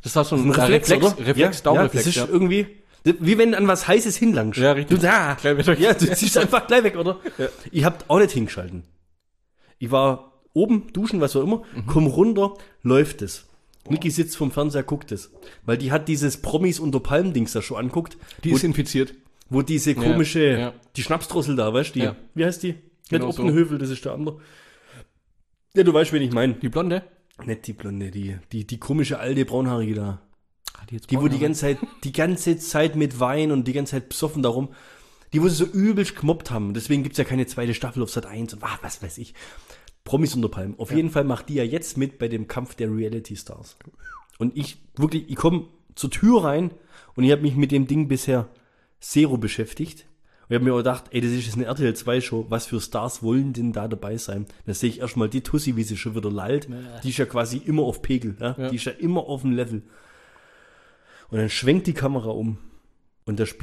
Reflex, Dauerreflex. Das ist irgendwie, wie wenn du an was Heißes hinlangst. Ja, richtig. Du ziehst einfach gleich weg, oder? Ja. Ich hab auch nicht hingeschalten. Ich war oben, duschen, was auch immer, komm runter, läuft es. Niki sitzt vom Fernseher, guckt es. Weil die hat dieses Promis unter Palm-Dings da schon anguckt. Die ist infiziert. Wo diese komische, die Schnapsdrossel da, weißt du? Wie heißt die? Genau nicht Oppenhövel, das ist der andere. Ja, du weißt, wen ich meine. Die Blonde? Nicht die Blonde, die komische alte Braunhaarige da. Die wo die ganze Zeit mit Wein und die ganze Zeit besoffen darum, die wo sie so übelst gemobbt haben. Deswegen gibt's ja keine zweite Staffel auf Sat.1 und was weiß ich. Promis unter Palmen. Auf jeden Fall macht die ja jetzt mit bei dem Kampf der Reality Stars. Und ich komme zur Tür rein und ich habe mich mit dem Ding bisher zero beschäftigt. Und ich habe mir auch gedacht, ey, das ist jetzt eine RTL 2 Show, was für Stars wollen denn da dabei sein? Da sehe ich erstmal die Tussi, wie sie schon wieder lallt. Die ist ja quasi immer auf Pegel. Ja? Die ist ja immer auf dem Level. Und dann schwenkt die Kamera um und da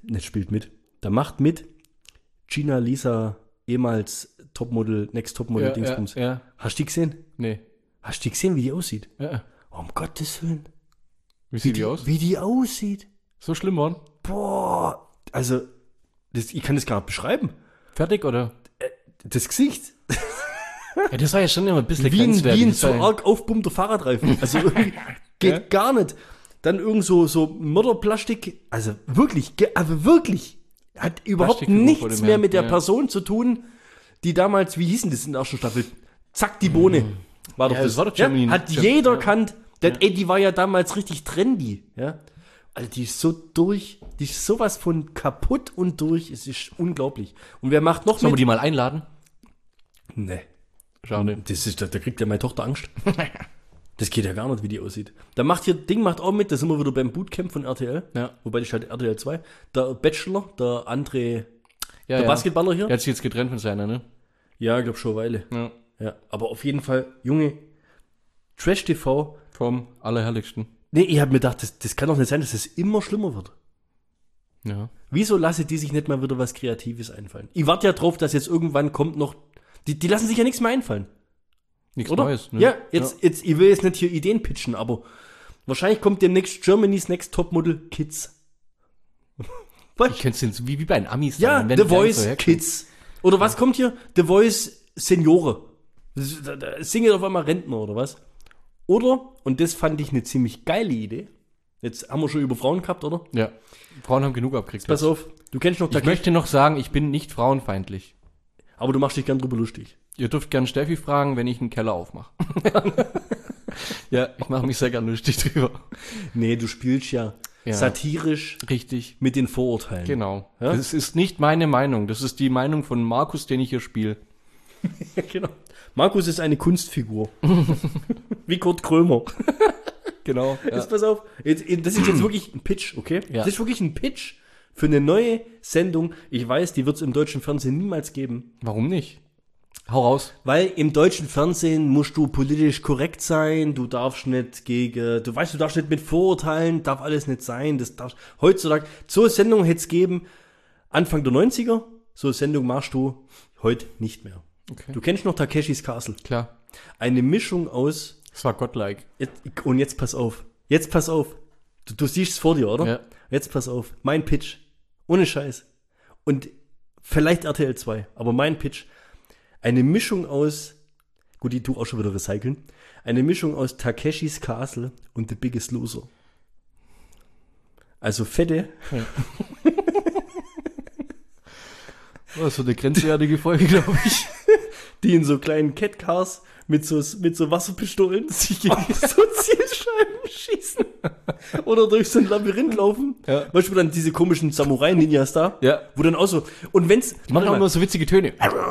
macht mit Gina Lisa, ehemals Topmodel, Next Topmodel, Dingsbums. Ja. Hast du die gesehen? Nee. Hast du die gesehen, wie die aussieht? Ja. Oh, um Gottes Willen. Wie sieht die aus? Wie die aussieht. So schlimm, Mann. Boah. Also, ich kann das gar nicht beschreiben. Fertig, oder? Das Gesicht. Ja, das war ja schon immer ein bisschen Wie ein so arg aufpumpter Fahrradreifen. Also irgendwie geht gar nicht. Dann irgend so Mörderplastik. Also wirklich. Hat überhaupt nichts mehr mit der Person zu tun, die damals, wie hießen das in der ersten Staffel? Zack, die Bohne. War doch das war doch Germany. Hat jeder kannt. Ey, die war ja damals richtig trendy. Ja. Also die ist so durch, die ist sowas von kaputt und durch, es ist unglaublich. Und wer macht noch Sollen wir die mal einladen? Nee. Schade. Da kriegt ja meine Tochter Angst. Das geht ja gar nicht, wie die aussieht. Ding macht auch mit, da sind wir wieder beim Bootcamp von RTL. Ja. Wobei das ist halt RTL 2. Der Bachelor, der André, der Basketballer hier. Der hat sich jetzt getrennt von seiner, ne? Ja, ich glaube schon eine Weile. Ja. Aber auf jeden Fall, Junge, Trash-TV. Vom Allerherrlichsten. Nee, ich habe mir gedacht, das kann doch nicht sein, dass es immer schlimmer wird. Ja. Wieso lasse die sich nicht mal wieder was Kreatives einfallen? Ich warte ja drauf, dass jetzt irgendwann kommt noch, die lassen sich ja nichts mehr einfallen. Nichts oder? Neues. Ne? Ja, jetzt, ich will jetzt nicht hier Ideen pitchen, aber Wahrscheinlich kommt demnächst Germany's Next Topmodel Kids. Ich kenn's jetzt wie bei den Amis. Ja, dann, wenn The die gleich Voice so herkommen. Kids. Oder was kommt hier? The Voice Seniore. Da singen auf einmal Rentner oder was? Oder, und das fand ich eine ziemlich geile Idee. Jetzt haben wir schon über Frauen gehabt, oder? Ja. Frauen haben genug abgekriegt. Pass auf, du kennst noch Ich möchte noch sagen, ich bin nicht frauenfeindlich. aber du machst dich gern drüber lustig. Ihr dürft gern Steffi fragen, wenn ich einen Keller aufmache. Ja, ich mache mich sehr gern lustig drüber. Nee, du spielst ja satirisch Richtig. mit den Vorurteilen. Genau. Ja? Das ist nicht meine Meinung. Das ist die Meinung von Markus, den ich hier spiele. Ja, genau. Markus ist eine Kunstfigur. Wie Kurt Krömer. Genau. Ja. Jetzt pass auf, das ist jetzt wirklich ein Pitch, okay? Ja. Das ist wirklich ein Pitch für eine neue Sendung. Ich weiß, die wird es im deutschen Fernsehen niemals geben. Warum nicht? Hau raus. Weil im deutschen Fernsehen musst du politisch korrekt sein, du darfst nicht du darfst nicht mit Vorurteilen, darf alles nicht sein, das darfst, heutzutage, so eine Sendung hätte es geben, Anfang der 90er, so eine Sendung machst du heute nicht mehr. Okay. Du kennst noch Takeshis Castle. Klar. Eine Mischung aus, Das war godlike. und jetzt pass auf, du siehst es vor dir, oder? Ja. Jetzt pass auf, mein Pitch, ohne Scheiß, und vielleicht RTL 2, aber mein Pitch, eine Mischung aus, gut, die tu auch schon wieder recyceln, eine Mischung aus Takeshis Castle und The Biggest Loser. Also Fette, Das wird eine grenzwertige Folge, glaube ich. die in so kleinen Catcars mit so Wasserpistolen sich gegen so Zielscheiben schießen. Oder durch so ein Labyrinth laufen. Ja. Weißt du, dann diese komischen Samurai-Ninjas da, Ja. wo dann auch so, und wenn's, Die machen auch immer so witzige Töne.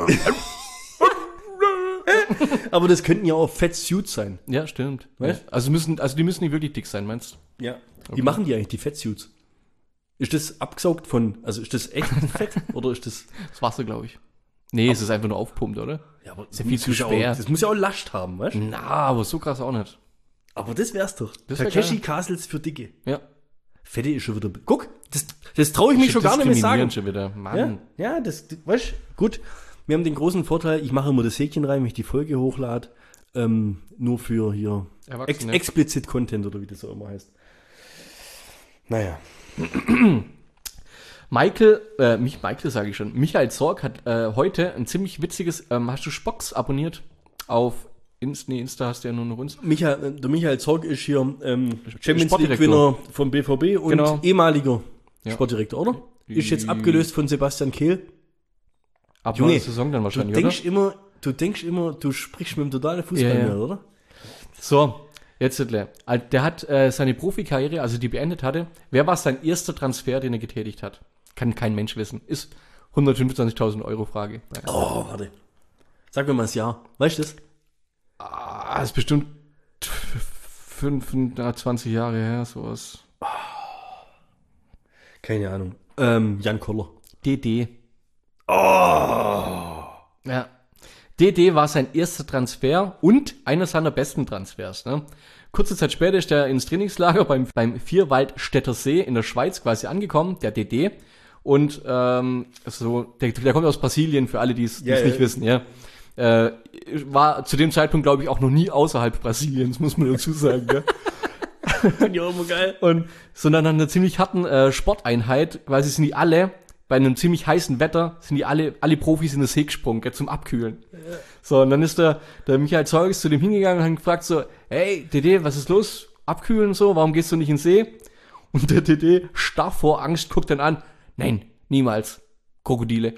aber das könnten ja auch Fat Suits sein. Ja, stimmt. Weißt? Also die müssen nicht wirklich dick sein, meinst du? Ja. Wie machen die eigentlich, die Fat Suits? Ist das abgesaugt also ist das echt Fett oder ist das? Das Wasser, glaube ich. Nee, es ist einfach nur aufpumpt, oder? Ja, aber Ist ja viel zu schwer. Das muss ja auch Last haben, weißt du? Na, aber so krass auch nicht. Aber das wär's doch. Das wär Takeshi geil. Castles für Dicke. Ja. Fette ist schon wieder. Guck, das traue ich mich schon gar nicht mehr sagen. Schon wieder. Ja, Mann. ja, weißt du, gut. Wir haben den großen Vorteil, ich mache immer das Häkchen rein, wenn ich die Folge hochlade. Nur für hier Erwachsene. explicit Content oder wie das auch immer heißt. Naja. Michael sage ich schon. Michael Zorg hat heute ein ziemlich witziges, hast du Spocks abonniert? Auf Insta hast du ja nur noch uns. Der Michael Zorg ist hier Champions League Sportdirektor. Gewinner vom BVB und Genau. ehemaliger Ja. Sportdirektor, oder? Ist jetzt abgelöst von Sebastian Kehl. Ab Junge, neuer Saison dann Du wahrscheinlich, denkst immer, du sprichst mit dem totalen Fußball Ja. mehr, oder? So, jetzt der hat seine Profikarriere, also die beendet hatte. Wer war sein erster Transfer, den er getätigt hat? Kann kein Mensch wissen. Ist 125.000 Euro Frage. Oh, warte. Sag mir mal das Jahr. Weißt du das? Das ist bestimmt 25 Jahre her, sowas. Keine Ahnung. Jan Koller. DD. Ja. DD war sein erster Transfer und einer seiner besten Transfers. Ne? Kurze Zeit später ist er ins Trainingslager beim Vierwaldstätter See in der Schweiz quasi angekommen, der DD. Und der kommt aus Brasilien, für alle, die es nicht wissen. Ja. War zu dem Zeitpunkt, glaube ich, auch noch nie außerhalb Brasiliens, muss man dazu sagen. Ja. Ja, immer geil. Und sondern an einer ziemlich harten Sporteinheit, quasi sind die alle, bei einem ziemlich heißen Wetter, sind die alle Profis in das See gesprungen, zum Abkühlen. Ja. So, und dann ist der Michael Zeugs zu dem hingegangen und hat gefragt so, hey, DD, was ist los? Abkühlen und so, warum gehst du nicht in den See? Und der DD, starr vor Angst, guckt dann an, nein, niemals, Krokodile.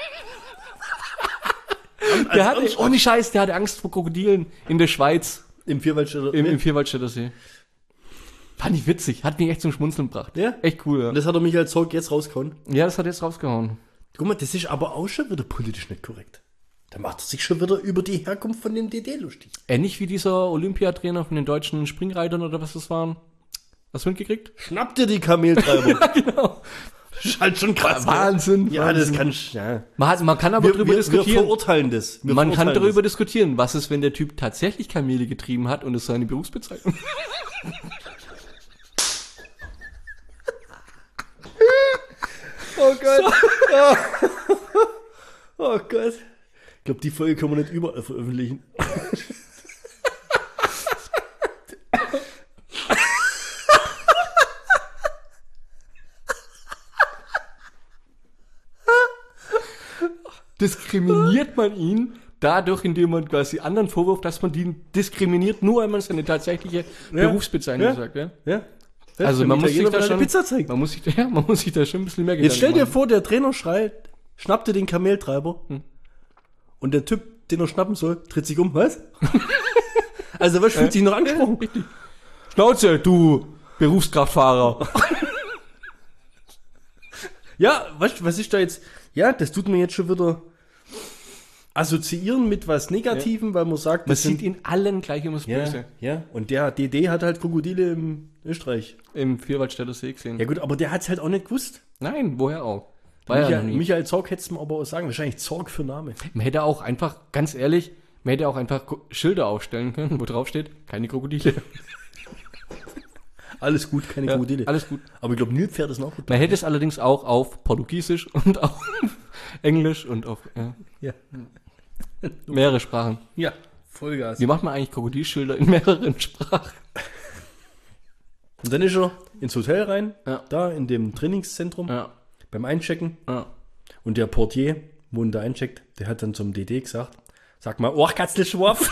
Ohne Scheiß, der hatte Angst vor Krokodilen in der Schweiz. Im Vierwaldstätter. Im Vierwaldstätter See. Fand ich witzig. Hat mich echt zum Schmunzeln gebracht. Ja? Echt cool, ja. Und das hat er Michael Zorg jetzt rausgehauen. Ja, das hat er jetzt rausgehauen. Guck mal, das ist aber auch schon wieder politisch nicht korrekt. Da macht er sich schon wieder über die Herkunft von dem DD lustig. Ähnlich wie dieser Olympiatrainer von den deutschen Springreitern oder was das waren. Hast du mitgekriegt? Schnappt dir die Kameltreiber. Genau. Das ist halt schon krass. Wahnsinn. Ja, Wahnsinn. das kannst ja. Man kann aber darüber Wir diskutieren. verurteilen das. Man kann darüber diskutieren, was ist, wenn der Typ tatsächlich Kamele getrieben hat und es seine Berufsbezeichnung. Oh Gott. Oh Gott. Ich glaube, die Folge können wir nicht überall veröffentlichen. diskriminiert man ihn dadurch, indem man quasi anderen vorwirft, dass man ihn diskriminiert, nur weil man seine tatsächliche Berufsbezeichnung sagt. Ja? Ja. Also man muss sich da schon, Pizza zeigen. man muss sich da schon ein bisschen mehr Jetzt stell dir machen. vor, der Trainer schnappte den Kameltreiber und der Typ, den er schnappen soll, dreht sich um. Was? Also was fühlt sich noch angesprochen? Richtig. Schnauze, du Berufskraftfahrer. Ja, was ist da jetzt? Ja, das tut mir jetzt schon wieder assoziieren mit was Negativem, weil man sagt, Man das sieht in allen gleich immer das Böse. ja. Und der DD hat halt Krokodile im Österreich. Im Vierwaldstätter See gesehen. Ja gut, aber der hat's halt auch nicht gewusst. Nein, woher auch? War ja noch nie. Michael Zorg hätte es mir aber auch sagen, wahrscheinlich Zorg für Name. Man hätte auch einfach, ganz ehrlich, Schilder aufstellen können, wo drauf steht, keine Krokodile. Alles gut, keine Krokodile. Alles gut. Aber ich glaube, Nilpferd ist noch gut. Man hätte es allerdings auch auf Portugiesisch und auf Englisch und auf Ja. mehrere Sprachen. Ja, Vollgas. Wie macht man eigentlich Krokodilschilder in mehreren Sprachen? Und dann ist er ins Hotel rein, Ja. da in dem Trainingszentrum, Ja. beim Einchecken. Ja. Und der Portier, wo ihn da eincheckt, der hat dann zum DD gesagt, sag mal, oh, Katzel Schwab.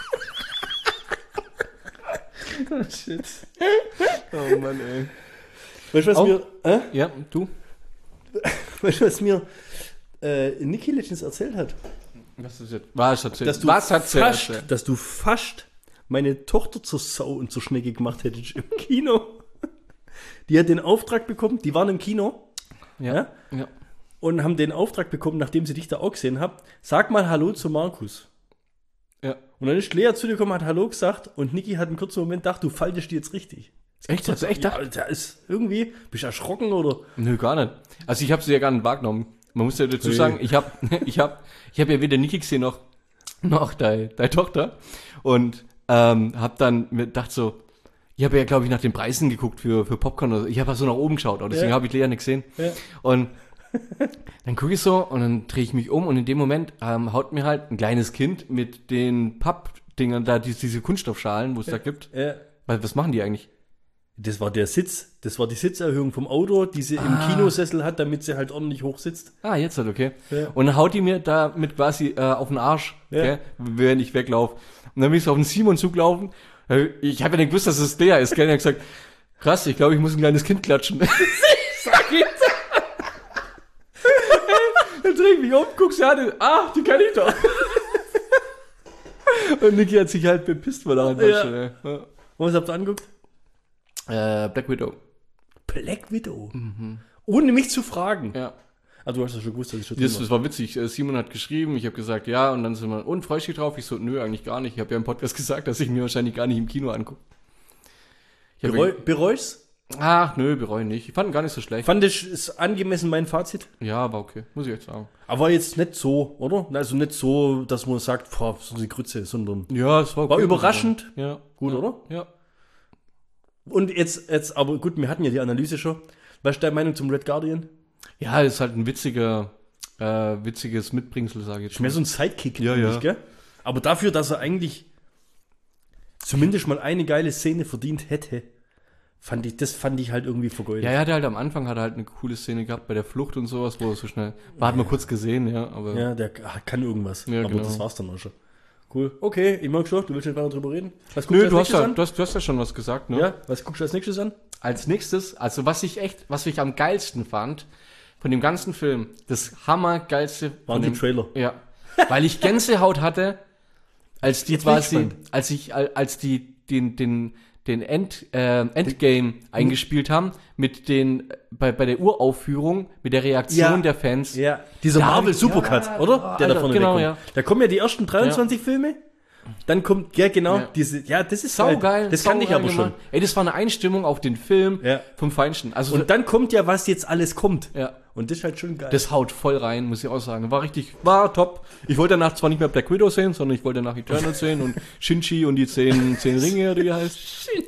Oh, shit. Oh Mann, ey. Weißt du, was Ja, du? mir Niki letztens erzählt hat? Was ist jetzt? Was hat sie Dass erzählt? dass du fast meine Tochter zur Sau und zur Schnecke gemacht hättest im Kino. Die hat den Auftrag bekommen, die waren im Kino Ja. und haben den Auftrag bekommen, nachdem sie dich da auch gesehen haben, sag mal Hallo zu Markus. Ja. Und dann ist Lea zu dir gekommen, hat Hallo gesagt und Niki hat einen kurzen Moment gedacht, du faltest die jetzt richtig. Echt? Hast du echt Ja, da ist irgendwie, bist du erschrocken oder? Nö, gar nicht. Also ich habe sie ja gar nicht wahrgenommen. Man muss ja dazu Nee. sagen, ich hab ja weder Niki gesehen noch deine Tochter und hab dann mir gedacht so, ich habe ja glaube ich nach den Preisen geguckt für Popcorn oder so. Ich habe ja so nach oben geschaut, oder deswegen Ja. habe ich Lea nicht gesehen. Ja. Und dann gucke ich so und dann drehe ich mich um und in dem Moment haut mir halt ein kleines Kind mit den Pappdingern da, diese Kunststoffschalen, wo es da gibt. Was machen die eigentlich? Das war der Sitz, das war die Sitzerhöhung vom Auto, die sie im Kinosessel hat, damit sie halt ordentlich hoch sitzt. Ah, jetzt halt, okay. Ja. Und dann haut die mir da mit quasi auf den Arsch, Ja. okay, während ich weglaufe. Und dann bin ich so auf den Simon zugelaufen. Ich habe ja nicht gewusst, dass es der ist, gell? Und er hat gesagt, krass, ich glaube, ich muss ein kleines Kind klatschen. Sag ich. Dann dreh ich mich um, guck sie an, die kenn ich doch. Und Niki hat sich halt bepisst, weil er einfach Ja. schon, ja. Und was habt ihr angeguckt? Black Widow. Black Widow. Ohne mich zu fragen. Ja. Ah, du hast ja schon gewusst, dass ich schon Das war witzig. Simon hat geschrieben, ich habe gesagt, ja, und dann sind wir, und freust du dich drauf? Ich so, nö, eigentlich gar nicht. Ich habe ja im Podcast gesagt, dass ich mir wahrscheinlich gar nicht im Kino angucke. Bereust? Ach, nö, bereue nicht. Ich fand ihn gar nicht so schlecht. Fand ich, ist angemessen mein Fazit. Ja, war okay, muss ich echt sagen. Aber jetzt nicht so, oder? Also nicht so, dass man sagt, boah, so eine Grütze, sondern Ja, es war okay. war überraschend. Ja. Gut, ja. oder? Ja. Und jetzt, aber gut, wir hatten ja die Analyse schon. Was ist deine Meinung zum Red Guardian? Ja, ist halt ein witziges Mitbringsel, sage ich jetzt. Ist mehr so ein Sidekick, Ja, finde ja. ich, gell? Aber dafür, dass er eigentlich zumindest mal eine geile Szene verdient hätte, fand ich halt irgendwie vergeudet. Ja, er hatte halt am Anfang halt eine coole Szene gehabt bei der Flucht und sowas, wo er so schnell, hat man kurz gesehen, ja, aber. Ja, der kann irgendwas. Ja, aber genau. das war's dann auch schon. Cool. Okay, ich mag schon, du willst nicht weiter drüber reden? Was guckst Nö, als du hast nächstes ja schon was gesagt, ne? Ja, was guckst du als nächstes an? Als nächstes, also was ich am geilsten fand von dem ganzen Film, das hammergeilste Waren von die dem Trailer. Ja, weil ich Gänsehaut hatte, als die Jetzt bin ich quasi, gespannt. als die den Endgame eingespielt haben mit bei der Uraufführung mit der Reaktion Ja. der Fans. Ja, dieser Da- Marvel Supercut, ja, oder? oh, Der da Alter, vorne genau, wegkommt. ja. Da kommen ja die ersten 23 Filme. Dann kommt, ja genau, Ja. das ist Saugeil. Das kann ich saugeil aber schon. gemacht. Ey, das war eine Einstimmung auf den Film Ja. vom Feinsten. Also Und dann kommt ja, was jetzt alles kommt. ja. Und das ist halt schon geil. Das haut voll rein, muss ich auch sagen. War top. Ich wollte danach zwar nicht mehr Black Widow sehen, sondern ich wollte danach Eternal sehen und Shinji und die 10 Ringe, oder wie er heißt.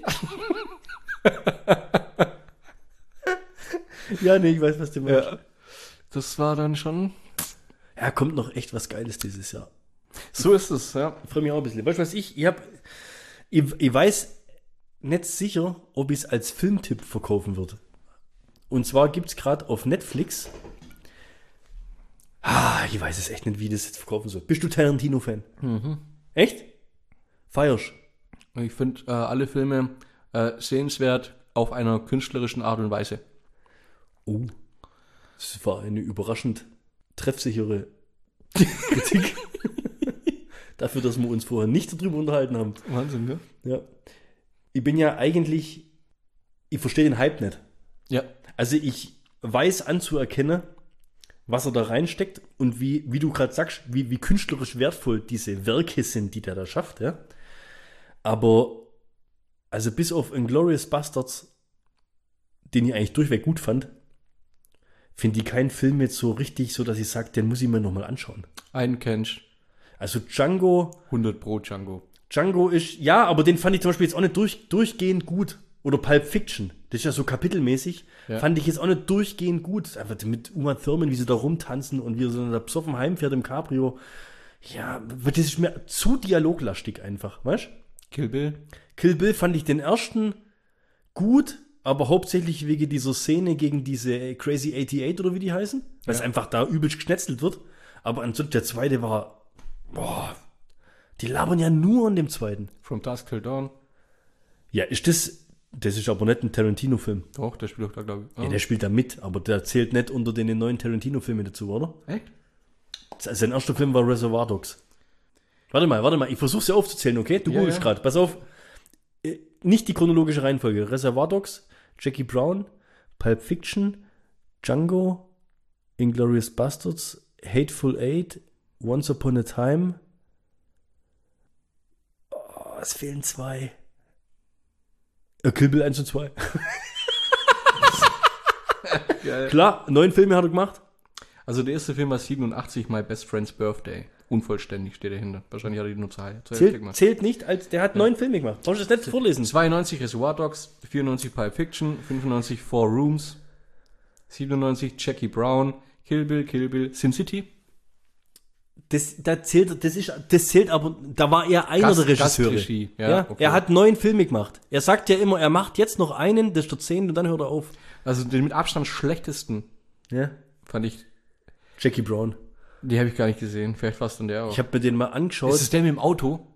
ja, nee, ich weiß, was du meinst. Ja. Das war dann schon. Ja, kommt noch echt was Geiles dieses Jahr. So ist es, ja. Ich freue mich auch ein bisschen. Weißt du, was ich weiß nicht sicher, ob ich es als Filmtipp verkaufen würde. Und zwar gibt es gerade auf Netflix, ich weiß es echt nicht, wie das jetzt verkaufen soll. Bist du Tarantino-Fan? Echt? Feierst? Ich finde alle Filme sehenswert auf einer künstlerischen Art und Weise. Oh, das war eine überraschend treffsichere Kritik. Dafür, dass wir uns vorher nicht darüber unterhalten haben. Wahnsinn, ne? Ja. Ich bin ja eigentlich, ich verstehe den Hype nicht. Ja. Also ich weiß anzuerkennen, was er da reinsteckt und wie du gerade sagst, wie künstlerisch wertvoll diese Werke sind, die der da schafft, ja. Aber, also bis auf Inglourious Basterds, den ich eigentlich durchweg gut fand, finde ich keinen Film jetzt so richtig, so dass ich sage, den muss ich mir nochmal anschauen. Einen kennst. Also Django 100 Pro Django. Django ist, ja, aber den fand ich zum Beispiel jetzt auch nicht durchgehend gut. Oder Pulp Fiction, das ist ja so kapitelmäßig, fand ich jetzt auch nicht durchgehend gut. Einfach mit Uma Thurman, wie sie da rumtanzen und wie er so da besoffen heimfährt im Cabrio. Ja, das ist mir zu dialoglastig einfach, weißt du? Kill Bill. Kill Bill fand ich den ersten gut, aber hauptsächlich wegen dieser Szene gegen diese Crazy 88 oder wie die heißen, weil es einfach da übelst geschnetzelt wird. Aber ansonsten der zweite war, die labern ja nur an dem zweiten. From Dusk Till Dawn. Ja, ist das ist aber nicht ein Tarantino-Film. Doch, der spielt doch da, glaube ich. Ja, der spielt da mit, aber der zählt nicht unter den neuen Tarantino-Filmen dazu, oder? Echt? Sein erster Film war Reservoir Dogs. Warte mal, ich versuch's ja aufzuzählen, okay? Du googelst gerade, pass auf. Nicht die chronologische Reihenfolge. Reservoir Dogs, Jackie Brown, Pulp Fiction, Django, Inglourious Basterds, Hateful Eight, Once Upon a Time. Oh, es fehlen 2. Kill Bill 1 und 2. Klar, 9 Filme hat er gemacht. Also der erste Film war 87, My Best Friend's Birthday. Unvollständig steht dahinter. Wahrscheinlich hat er die nur zur Hälfte gemacht. Zählt nicht, als der hat 9 Filme gemacht. Brauchst du das nicht vorlesen? 92 Reservoir Dogs, 94 Pulp Fiction, 95 Four Rooms, 97 Jackie Brown, Kill Bill, Sin City. Das zählt aber, da war er einer der Regisseure. Gastregie, ja, okay. Er hat 9 Filme gemacht. Er sagt ja immer, er macht jetzt noch einen, das ist der 10. und dann hört er auf. Also den mit Abstand schlechtesten fand ich. Jackie Brown. Die habe ich gar nicht gesehen. Vielleicht war es dann der auch. Ich habe mir den mal angeschaut. Ist es der mit dem Auto?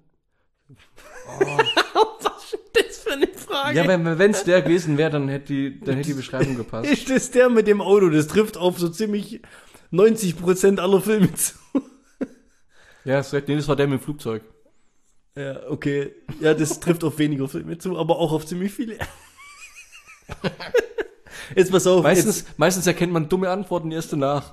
Was ist das für eine Frage? Ja, wenn es der gewesen wäre, dann hätte die Beschreibung gepasst. Ist das der mit dem Auto? Das trifft auf so ziemlich 90% aller Filme zu. Ja, das war der mit dem Flugzeug. Ja, okay. Ja, das trifft auf weniger Filme zu, aber auch auf ziemlich viele. Jetzt pass auf. Meistens erkennt man dumme Antworten erst danach.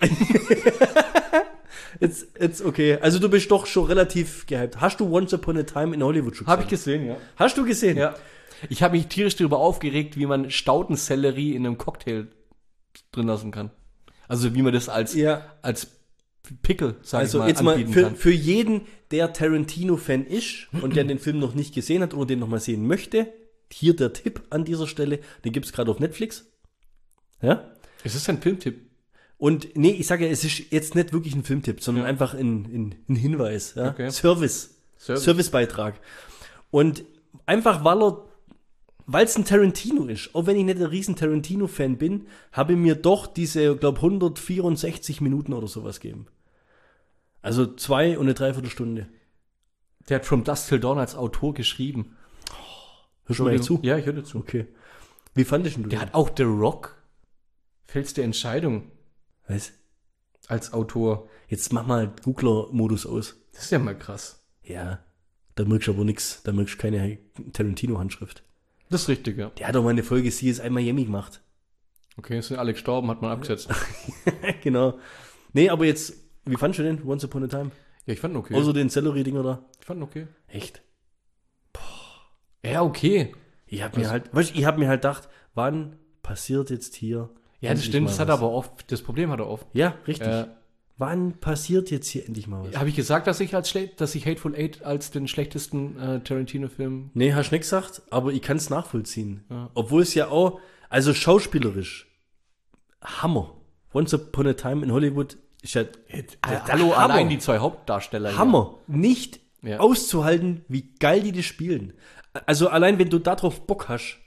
Jetzt, okay. Also du bist doch schon relativ gehypt. Hast du Once Upon a Time in Hollywood schon gesehen? Habe ich gesehen, ja. Hast du gesehen? Ja. Ich habe mich tierisch darüber aufgeregt, wie man Staudensellerie in einem Cocktail drin lassen kann. Also wie man das als Pickel, also jetzt mal für jeden, der Tarantino-Fan ist und der den Film noch nicht gesehen hat oder den noch mal sehen möchte, hier der Tipp an dieser Stelle, den gibt's gerade auf Netflix. Ja? Ist das ein Filmtipp? Und nee, ich sage ja, es ist jetzt nicht wirklich ein Filmtipp, sondern einfach ein Hinweis. Ja? Okay. Servicebeitrag. Und einfach, weil es ein Tarantino ist, auch wenn ich nicht ein riesen Tarantino-Fan bin, habe ich mir doch diese, glaube 164 Minuten oder sowas gegeben. Also 2 und eine Dreiviertelstunde. Der hat From Dusk Till Dawn als Autor geschrieben. Hörst du mal zu? Ja, ich höre dir zu. Okay. Wie fandest du den? Der hat auch The Rock fällst der Entscheidung Was? als Autor. Jetzt mach mal Googler-Modus aus. Das ist ja mal krass. Ja, da merkst du aber nichts. Da merkst du keine Tarantino-Handschrift. Das ist richtig, ja. Der hat doch mal eine Folge CSI Miami gemacht. Okay, sind alle gestorben, hat man abgesetzt. Genau. Nee, aber jetzt, wie fandst du den Once Upon a Time? Ja, ich fand ihn okay. Außer den Celery-Dinger da? Ich fand ihn okay. Echt? Ja, okay. Ich hab mir halt gedacht, wann passiert jetzt hier? Ja, das stimmt, das Problem hat er oft. Ja, richtig. Wann passiert jetzt hier endlich mal was? Habe ich gesagt, dass ich Hateful Eight als den schlechtesten Tarantino-Film... Nee, hast du nicht gesagt, aber ich kann es nachvollziehen. Ja. Obwohl es ja auch, also schauspielerisch, Hammer. Once Upon a Time in Hollywood ist ja hallo, allein die 2 Hauptdarsteller. Hammer. Hier. Nicht auszuhalten, wie geil die das spielen. Also allein, wenn du darauf Bock hast,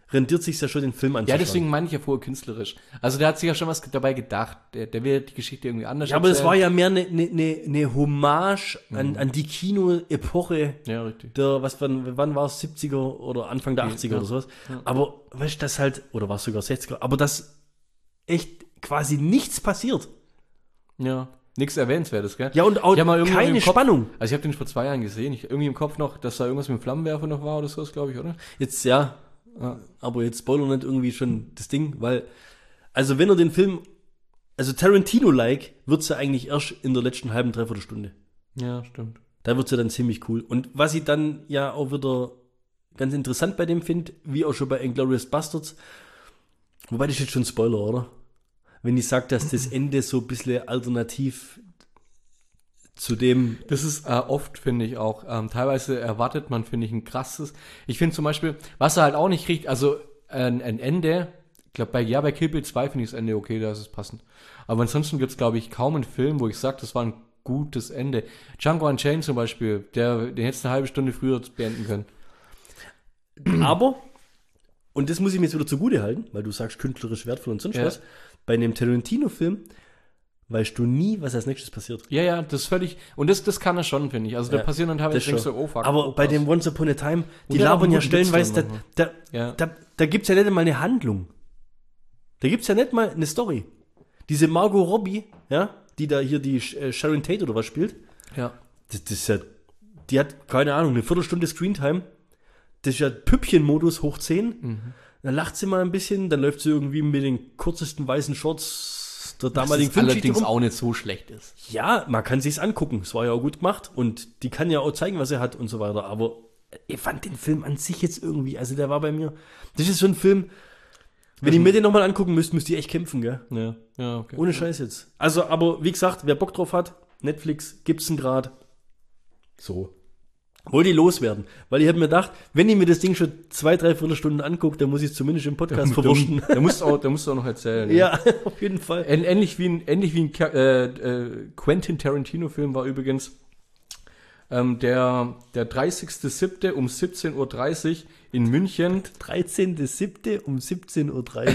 rendiert sich ja schon, den Film Ja, anzuschauen. deswegen meine ich ja vorher künstlerisch. Also der hat sich ja schon was dabei gedacht. Der will die Geschichte irgendwie anders Ja, aber es erzählen. war ja mehr eine Hommage an die Kino-Epoche Ja, richtig. der, wann war es, 70er oder Anfang der 80er ja. oder sowas. Aber, weißt du, das halt, oder war es sogar 60er, aber das echt quasi nichts passiert. Ja, nichts Erwähnenswertes, gell? Ja, und auch Ich hab mal irgendwie keine im Kopf- Spannung. Also ich habe den vor 2 Jahren gesehen. Irgendwie im Kopf noch, dass da irgendwas mit dem Flammenwerfer noch war oder sowas, glaube ich, oder? Jetzt, ja, aber jetzt spoiler nicht irgendwie schon das Ding, weil, also wenn er den Film, also Tarantino-like, wird's ja eigentlich erst in der letzten halben, dreiviertel Stunde. Ja, stimmt. Da wird's ja dann ziemlich cool. Und was ich dann ja auch wieder ganz interessant bei dem finde, wie auch schon bei Inglourious Basterds, wobei das ist jetzt schon Spoiler, oder? Wenn ich sage, dass das Ende so ein bisschen alternativ zu dem. Das ist oft, finde ich auch. Teilweise erwartet man, finde ich, ein krasses. Ich finde zum Beispiel, was er halt auch nicht kriegt, also ein Ende, ich glaube, bei Kill Bill 2 finde ich das Ende okay, da ist es passend. Aber ansonsten gibt es, glaube ich, kaum einen Film, wo ich sage, das war ein gutes Ende. Django Unchained zum Beispiel, den hättest du eine halbe Stunde früher beenden können. Aber, und das muss ich mir jetzt wieder zugute halten, weil du sagst, künstlerisch wertvoll und sonst Ja. was, bei einem Tarantino-Film weißt du nie, was als nächstes passiert. Ja, das ist völlig, und das kann er schon, finde ich. Also da Ja, passieren dann teilweise das denkst du, schon. oh fuck. Aber oh, bei krass. dem Once Upon a Time, die Und der hat labern auch ja einen guten Witz stellenweise, drin da gibt's ja nicht einmal eine Handlung. Da gibt's ja nicht mal eine Story. Diese Margot Robbie, ja, die da hier die Sharon Tate oder was spielt, Ja. das ist ja, die hat, keine Ahnung, eine Viertelstunde Screentime. Das ist ja Püppchen-Modus hoch 10. Dann lacht sie mal ein bisschen, dann läuft sie irgendwie mit den kürzesten weißen Shorts der damaligen Was allerdings Filmschicht rum. auch nicht so schlecht ist. Ja, man kann sich's angucken. Es war ja auch gut gemacht und die kann ja auch zeigen, was er hat und so weiter. Aber ich fand den Film an sich jetzt irgendwie, also der war bei mir, das ist so ein Film, wenn ich mir den nochmal angucken müsste ich echt kämpfen, gell? Ja, okay. Ohne Scheiß jetzt. Also, aber wie gesagt, wer Bock drauf hat, Netflix, gibt's einen Grad. So. Wollte ich loswerden. Weil ich habe mir gedacht, wenn ich mir das Ding schon 2-3 Stunden angucke, dann muss ich es zumindest im Podcast verwursten. Da musst du auch noch erzählen. Ja, auf jeden Fall. Ähnlich wie ein Quentin Tarantino-Film war übrigens der 30.07. um 17:30 Uhr in München. 13.07. um 17:30 Uhr. Der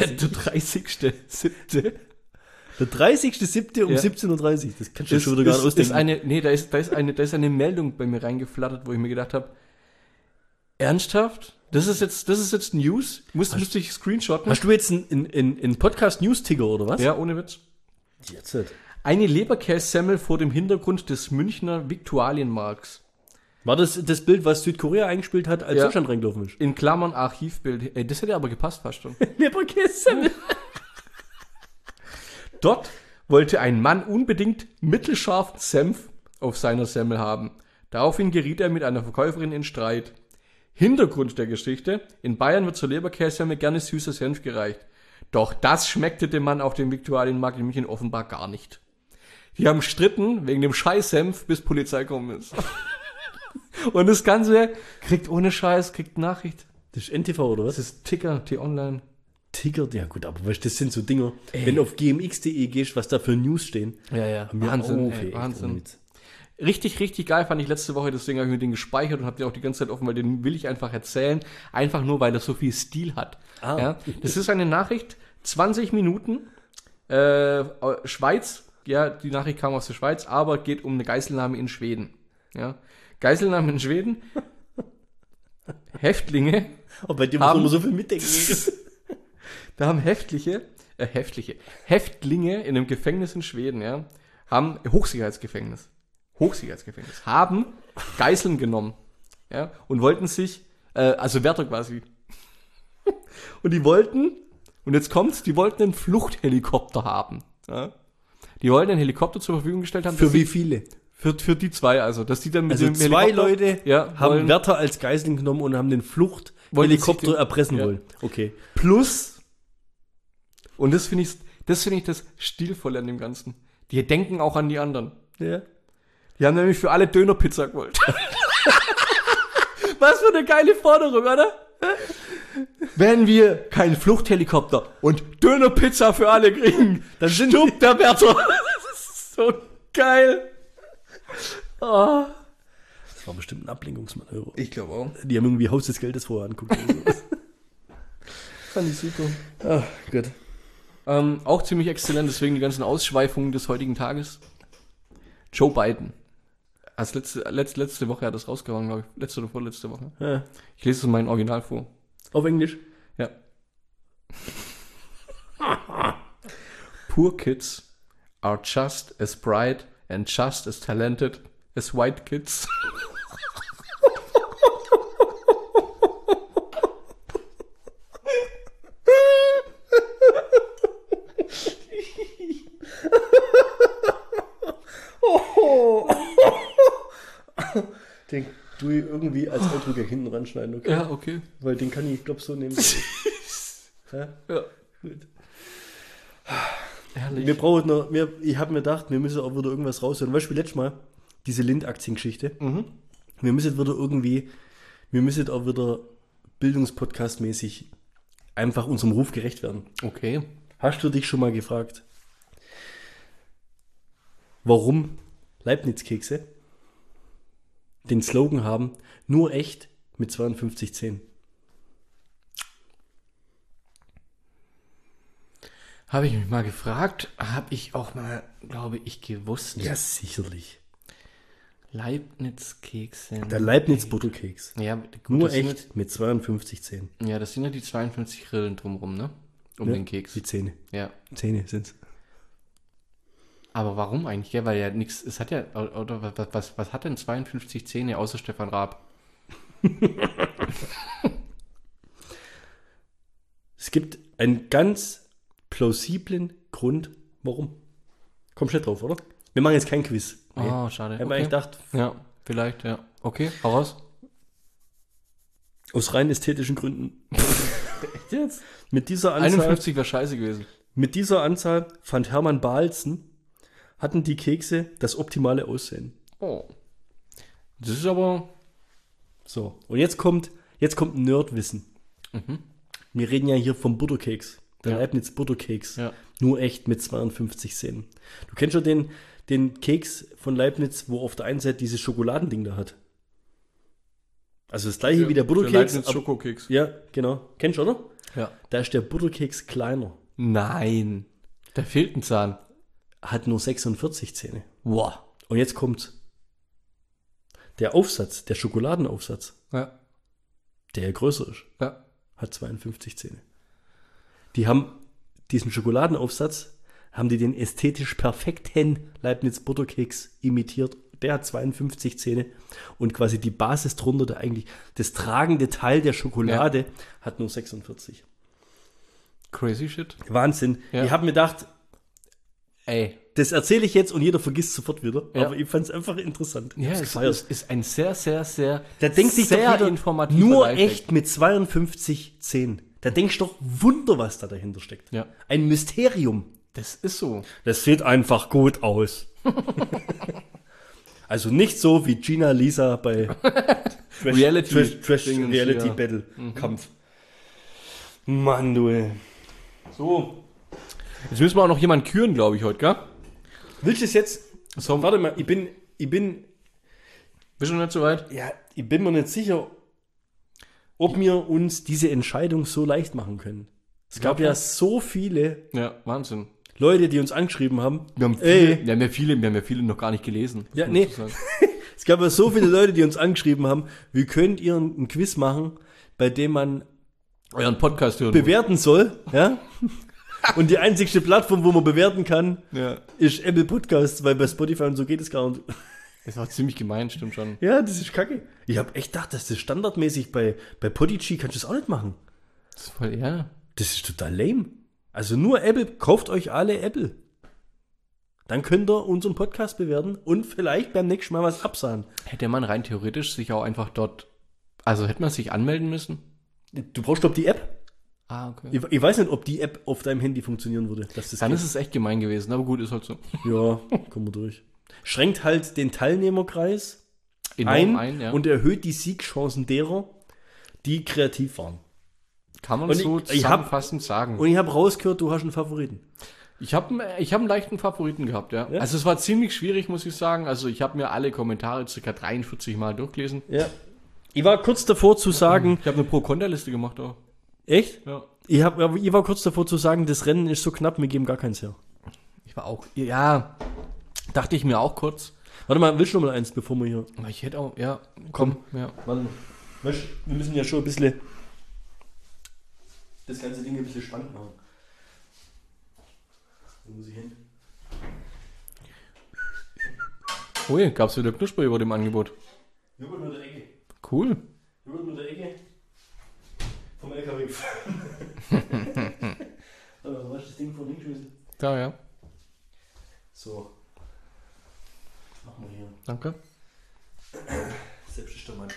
30.07. Der 30.07. um Ja. 17:30 Uhr. Das kannst du schon wieder gar nicht ausdenken. Da ist eine Meldung bei mir reingeflattert, wo ich mir gedacht habe, ernsthaft? Das ist jetzt News? Musste ich screenshotten? Hast du jetzt einen Podcast-News-Ticker oder was? Ja, ohne Witz. Jetzt nicht. Eine Leberkässemmel vor dem Hintergrund des Münchner Viktualienmarkts. War das Bild, was Südkorea eingespielt hat, als Ja. Deutschland reingelaufen ist? In Klammern Archivbild. Ey, das hätte aber gepasst fast schon. Leberkäse. Dort wollte ein Mann unbedingt mittelscharfen Senf auf seiner Semmel haben. Daraufhin geriet er mit einer Verkäuferin in Streit. Hintergrund der Geschichte: In Bayern wird zur Leberkässemmel gerne süßer Senf gereicht. Doch das schmeckte dem Mann auf dem Viktualienmarkt in München offenbar gar nicht. Die haben gestritten wegen dem Scheißsenf, bis Polizei gekommen ist. Und das Ganze kriegt Nachricht. Das ist NTV oder was? Das ist Ticker, T-Online. Ticker, ja gut, aber weißt du, das sind so Dinger, wenn du auf gmx.de gehst, was da für News stehen. Ja. Haben wir Wahnsinn, auch, ey, Wahnsinn. ohne Witz. Richtig geil fand ich letzte Woche, deswegen habe ich mir den gespeichert und habe den auch die ganze Zeit offen, weil den will ich einfach erzählen. Einfach nur, weil er so viel Stil hat. Ah. Ja, das ist eine Nachricht, 20 Minuten, Schweiz, ja, die Nachricht kam aus der Schweiz, aber geht um eine Geiselnahme in Schweden. Ja, Geiselnahme in Schweden, Häftlinge, Aber bei dir muss man immer so viel mitdenken. da haben Häftlinge in einem Gefängnis in Schweden, ja, haben Hochsicherheitsgefängnis, haben Geiseln genommen, ja, und wollten sich, also Wärter quasi, und die wollten, und jetzt kommt's, die wollten einen Fluchthelikopter haben, ja. Die wollten einen Helikopter zur Verfügung gestellt haben. Für wie viele? Für die zwei, also, dass die dann mit Also dem 2 Helikopter, Leute ja, haben wollen- Wärter als Geiseln genommen und haben den Wollten sich Fluchthelikopter den- erpressen ja. wollen. Okay. Plus, und das finde ich das Stilvolle an dem Ganzen. Die denken auch an die anderen. Ja. Die haben nämlich für alle Dönerpizza gewollt. Was für eine geile Forderung, oder? Wenn wir keinen Fluchthelikopter und Dönerpizza für alle kriegen, dann stirbt der Wärter. Das ist so geil. Oh. Das war bestimmt ein Ablenkungsmanöver. Ich glaube auch. Die haben irgendwie Haus des Geldes vorher anguckt. Oder sowas. Fand ich super. Ah, gut. Auch ziemlich exzellent, deswegen die ganzen Ausschweifungen des heutigen Tages. Joe Biden. Als letzte Woche hat das rausgehauen, glaube ich. Letzte oder vorletzte Woche. Ja. Ich lese es in meinem Original vor. Auf Englisch? Ja. Poor kids are just as bright and just as talented as white kids. Den tue ich irgendwie als Ausdruck hinten ranschneiden, okay? Ja, okay. Weil den kann ich, glaube so nehmen. Ja? Ja. Gut. Ehrlich. Wir brauchen noch, ich habe mir gedacht, wir müssen auch wieder irgendwas raushören. Weißt du, wie letztes Mal, diese Lind-Aktien-Geschichte. Wir müssen auch wieder Bildungspodcast-mäßig einfach unserem Ruf gerecht werden. Okay. Hast du dich schon mal gefragt, warum Leibniz-Kekse den Slogan haben, nur echt mit 52 Zähnen? Habe ich mich mal gefragt, habe ich auch mal, glaube ich, gewusst. Ja, sicherlich. Leibniz-Kekse. Der Leibniz-Butterkeks. Ja, gut, Nur das sind echt mit 52 Zähnen. Ja, das sind ja die 52 Rillen drumrum, ne? Um Ja, den Keks. Die Zähne. Ja. Zähne sind's. Aber warum eigentlich? Ja, weil ja nichts, es hat ja, oder was hat denn 52 Zähne außer Stefan Raab? Es gibt einen ganz plausiblen Grund, warum. Kommst du nicht drauf, oder? Wir machen jetzt kein Quiz. Oh, schade. Ich habe eigentlich gedacht, Ja, vielleicht, ja. Okay, hau raus. aus rein ästhetischen Gründen. Echt jetzt? Mit dieser Anzahl, 51 wäre scheiße gewesen. mit dieser Anzahl fand Hermann Balzen, hatten die Kekse das optimale Aussehen. Oh. Das ist aber... So, und jetzt kommt Nerdwissen. Wir reden ja hier vom Butterkeks. Der Ja. Leibniz Butterkeks. Ja. Nur echt mit 52 Zähnen. Du kennst schon den Keks von Leibniz, wo auf der einen Seite dieses Schokoladending da hat. Also das gleiche wie der Butterkeks. Leibniz Schokokeks. Ja, genau. Kennst du, oder? Ja. Da ist der Butterkeks kleiner. Nein. Da fehlt ein Zahn. Hat nur 46 Zähne. Wow. Und jetzt kommt's. Der Aufsatz, der Schokoladenaufsatz, Ja. der größer ist, Ja. hat 52 Zähne. Die haben diesen Schokoladenaufsatz, haben die den ästhetisch perfekten Leibniz Butterkeks imitiert. Der hat 52 Zähne und quasi die Basis drunter, das tragende Teil der Schokolade, hat nur 46. Crazy shit. Wahnsinn. Ja. Ich habe mir gedacht, Ey. das erzähle ich jetzt und jeder vergisst sofort wieder. Ja. Aber ich fand es einfach interessant. Ich Ja, hab's es gefeiert. ist ein sehr, sehr, sehr, Da denkt sich doch sehr jeder, informativer nur Lifehack. echt mit 52 Zähnen. Da denkst du doch, Wunder, was da dahinter steckt. Ja. Ein Mysterium. Das ist so. Das sieht einfach gut aus. Also nicht so wie Gina Lisa bei Trash Dingens, Reality ja. Battle Kampf. Mann, du ey. So. Jetzt müssen wir auch noch jemanden küren, glaube ich, heute, gell? Willst du es jetzt? So, Warte mal, ich bin, bist du noch nicht so weit? ja, ich bin mir nicht sicher, ob wir uns diese Entscheidung so leicht machen können. Es gab ja so viele Ja, Wahnsinn. Leute, die uns angeschrieben haben. Wir haben viele noch gar nicht gelesen. muss Ja, man nee. dazu sagen. Es gab ja so viele Leute, die uns angeschrieben haben, wie könnt ihr ein Quiz machen, bei dem man Euren Podcast hören. bewerten soll, ja? Und die einzigste Plattform, wo man bewerten kann, Ja. ist Apple Podcasts, weil bei Spotify und so geht es gar nicht. Das war ziemlich gemein, stimmt schon. Ja, das ist kacke. Ich habe echt gedacht, dass das standardmäßig bei Podigy kannst du das auch nicht machen. Das ist voll, ja. Das ist total lame. Also nur Apple, kauft euch alle Apple. Dann könnt ihr unseren Podcast bewerten und vielleicht beim nächsten Mal was absagen. Hätte man rein theoretisch sich auch einfach dort, also hätte man sich anmelden müssen? Du brauchst doch die App. Ah, okay. Ich weiß nicht, ob die App auf deinem Handy funktionieren würde. Dass das Dann geht. ist es echt gemein gewesen, aber gut, ist halt so. Ja, kommen wir durch. Schränkt halt den Teilnehmerkreis Enorm ein ja. und erhöht die Siegchancen derer, die kreativ waren. Kann man und so ich hab- zusammenfassend sagen. Und ich habe rausgehört, du hast einen Favoriten. Ich hab einen leichten Favoriten gehabt, ja. Ja? Also es war ziemlich schwierig, muss ich sagen. Also ich habe mir alle Kommentare ca. 43 Mal durchgelesen. Ja. Ich war kurz davor zu sagen, Ich habe eine Pro-Konter-Liste gemacht auch. echt? Ja. Ich war kurz davor zu sagen, das Rennen ist so knapp, wir geben gar keins her. Ich war auch, ja, dachte ich mir auch kurz. Warte mal, willst du noch mal eins, bevor wir hier... Ich hätte auch, ja, komm, ja. Warte mal. Weißt, wir müssen ja schon ein bisschen das ganze Ding ein bisschen spannend machen. Wo muss ich hin? Ui, gab's wieder Knusper über dem Angebot. Joghurt mit der Ecke. Cool. Joghurt mit der Ecke. Vom LKW gefahren. Warte mal, wo hast du das Ding vorhin hingeschmissen? Da, ja. So. Machen wir hier. Danke. Selbst ist der Mann.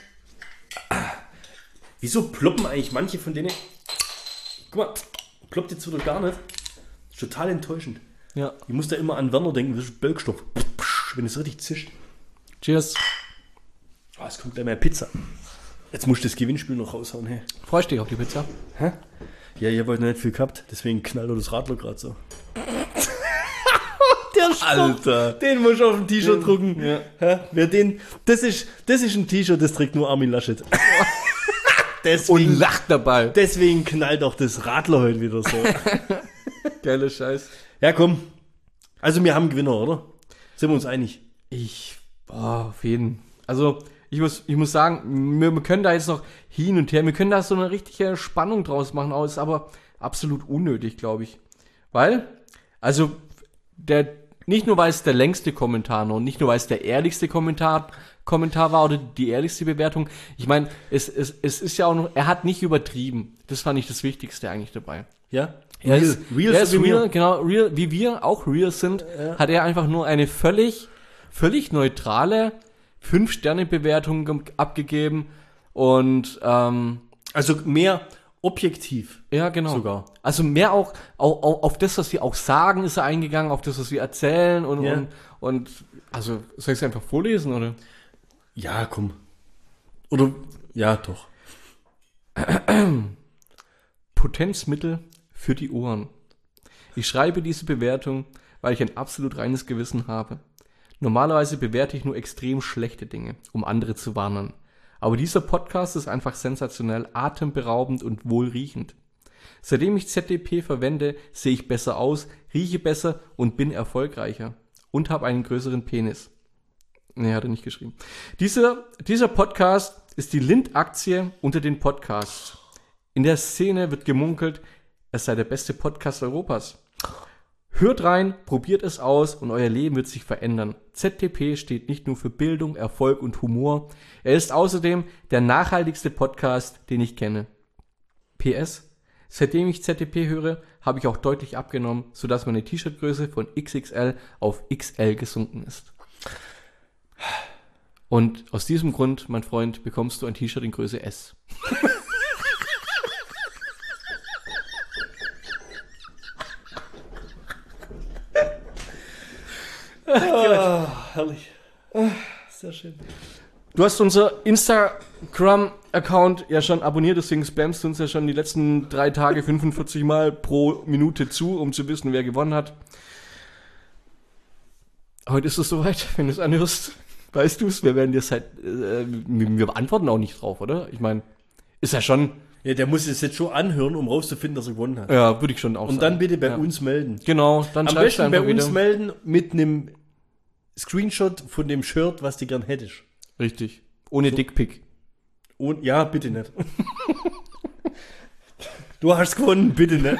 Wieso ploppen eigentlich manche von denen? Guck mal, ploppt jetzt wieder gar nicht. Das ist total enttäuschend. Ja. Ich muss da immer an Werner denken, das ist Bölkstoff. Wenn es richtig zischt. Cheers. Oh, es kommt gleich mehr Pizza. Jetzt musst du das Gewinnspiel noch raushauen. Hey. Freust du dich auf die Pizza? Hä? Ja, ich habe heute noch nicht viel gehabt, deswegen knallt er das Radler gerade so. Der Stoff, Alter. den muss ich auf dem T-Shirt drucken. Ja. Hä? Wer den, das ist ein T-Shirt, das trägt nur Armin Laschet. Und lacht dabei. Deswegen knallt auch das Radler heute wieder so. Geiler Scheiß. Ja, komm. Also wir haben einen Gewinner, oder? Sind wir uns einig? Auf jeden. Also, ich muss sagen, wir können da jetzt noch hin und her, wir können da so eine richtige Spannung draus machen, aber ist aber absolut unnötig, glaube ich. Weil, also, nicht nur weil es der längste Kommentar und nicht nur weil es der ehrlichste Kommentar war oder die ehrlichste Bewertung. Ich meine, es ist ja auch noch, er hat nicht übertrieben. Das fand ich das Wichtigste eigentlich dabei. Ja? Er ist real, genau, real, wie wir auch real sind, hat er einfach nur eine völlig neutrale 5-Sterne-Bewertung abgegeben und also mehr objektiv. ja, genau. Sogar. Also mehr auch auf das, was wir auch sagen, ist er eingegangen, auf das, was wir erzählen und also soll ich es einfach vorlesen, oder? Ja, komm. Oder, ja, doch. Potenzmittel für die Ohren. Ich schreibe diese Bewertung, weil ich ein absolut reines Gewissen habe. Normalerweise bewerte ich nur extrem schlechte Dinge, um andere zu warnen. Aber dieser Podcast ist einfach sensationell, atemberaubend und wohlriechend. Seitdem ich ZDP verwende, sehe ich besser aus, rieche besser und bin erfolgreicher. Und habe einen größeren Penis. Nee, hat er nicht geschrieben. Dieser Podcast ist die Lind-Aktie unter den Podcasts. In der Szene wird gemunkelt, es sei der beste Podcast Europas. Hört rein, probiert es aus und euer Leben wird sich verändern. ZDP steht nicht nur für Bildung, Erfolg und Humor. Er ist außerdem der nachhaltigste Podcast, den ich kenne. PS: Seitdem ich ZDP höre, habe ich auch deutlich abgenommen, sodass meine T-Shirt-Größe von XXL auf XL gesunken ist. Und aus diesem Grund, mein Freund, bekommst du ein T-Shirt in Größe S. Herrlich. Sehr schön. Du hast unser Instagram-Account ja schon abonniert, deswegen spammst du uns ja schon die letzten 3 Tage 45 Mal pro Minute zu, um zu wissen, wer gewonnen hat. Heute ist es soweit, wenn du es anhörst. Weißt du es? Wir werden dir wir antworten auch nicht drauf, oder? Ich meine, ist ja schon... Ja, der muss es jetzt schon anhören, um rauszufinden, dass er gewonnen hat. Ja, würde ich schon auch Und sagen. dann bitte bei uns melden. Genau, dann Am schreibst du besten bei einfach uns wieder. melden mit einem Screenshot von dem Shirt, was du gern hättest. Richtig. Ohne So. Dickpick. Und ja, bitte nicht. Du hast gewonnen, bitte nicht.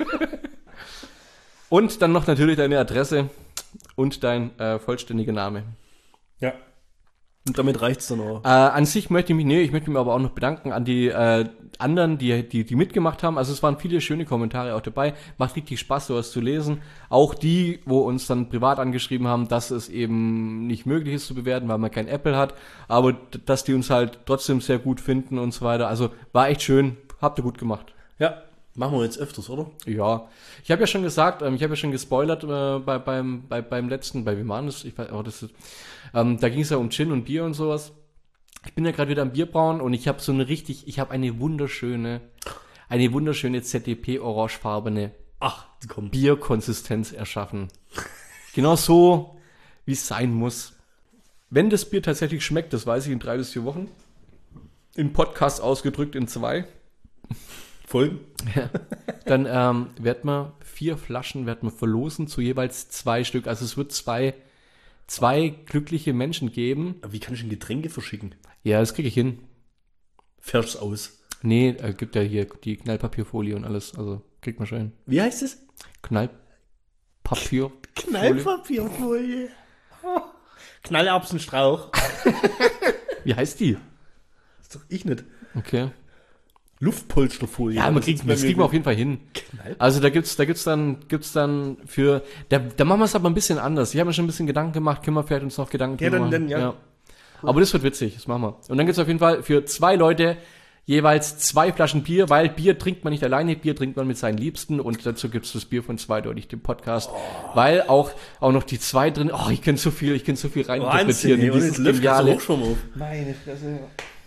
Und dann noch natürlich deine Adresse und dein vollständiger Name. Ja. Und damit reicht's dann auch. An sich möchte ich mich aber auch noch bedanken an die anderen, die mitgemacht haben. Also es waren viele schöne Kommentare auch dabei. Macht richtig Spaß, sowas zu lesen. Auch die, wo uns dann privat angeschrieben haben, dass es eben nicht möglich ist zu bewerten, weil man kein Apple hat. Aber dass die uns halt trotzdem sehr gut finden und so weiter. Also war echt schön. Habt ihr gut gemacht. Ja, machen wir jetzt öfters, oder? Ja, ich habe ja schon gesagt, ich habe ja schon gespoilert beim letzten, bei wem war das? Ich weiß, da ging es ja um Gin und Bier und sowas. Ich bin ja gerade wieder am Bierbrauen und ich habe eine wunderschöne ZDP orangefarbene Ach, komm. Bierkonsistenz erschaffen. Genau so, wie es sein muss. Wenn das Bier tatsächlich schmeckt, das weiß ich in 3 bis 4 Wochen. Im Podcast ausgedrückt in 2. Folgen. Ja. Dann werden wir 4 Flaschen verlosen zu jeweils 2 Stück. Also es wird zwei glückliche Menschen geben. Aber wie kann ich denn Getränke verschicken? Ja, das kriege ich hin. Fährst aus. Nee, gibt ja hier die Knallpapierfolie und alles. Also kriegt man schon hin. Wie heißt es? Knallpapier. Knallpapierfolie. Oh. Knallerbsenstrauch. Wie heißt die? Das ist doch ich nicht. Okay. Luftpolsterfolie. Ja, das kriegt man auf jeden Fall hin. Also da gibt's dann für, da machen wir es aber ein bisschen anders. Ich habe mir schon ein bisschen Gedanken gemacht, können wir vielleicht uns noch Gedanken Ja, drüber dann, ja. machen. Aber das wird witzig, das machen wir. Und dann gibt's auf jeden Fall für 2 Leute jeweils 2 Flaschen Bier, weil Bier trinkt man nicht alleine, Bier trinkt man mit seinen Liebsten und dazu gibt's das Bier von Zweideutig, dem Podcast. Weil auch noch die 2 drin, ich kann so viel rein interpretieren in dieses Geniale. auch schon auf. Meine Fresse.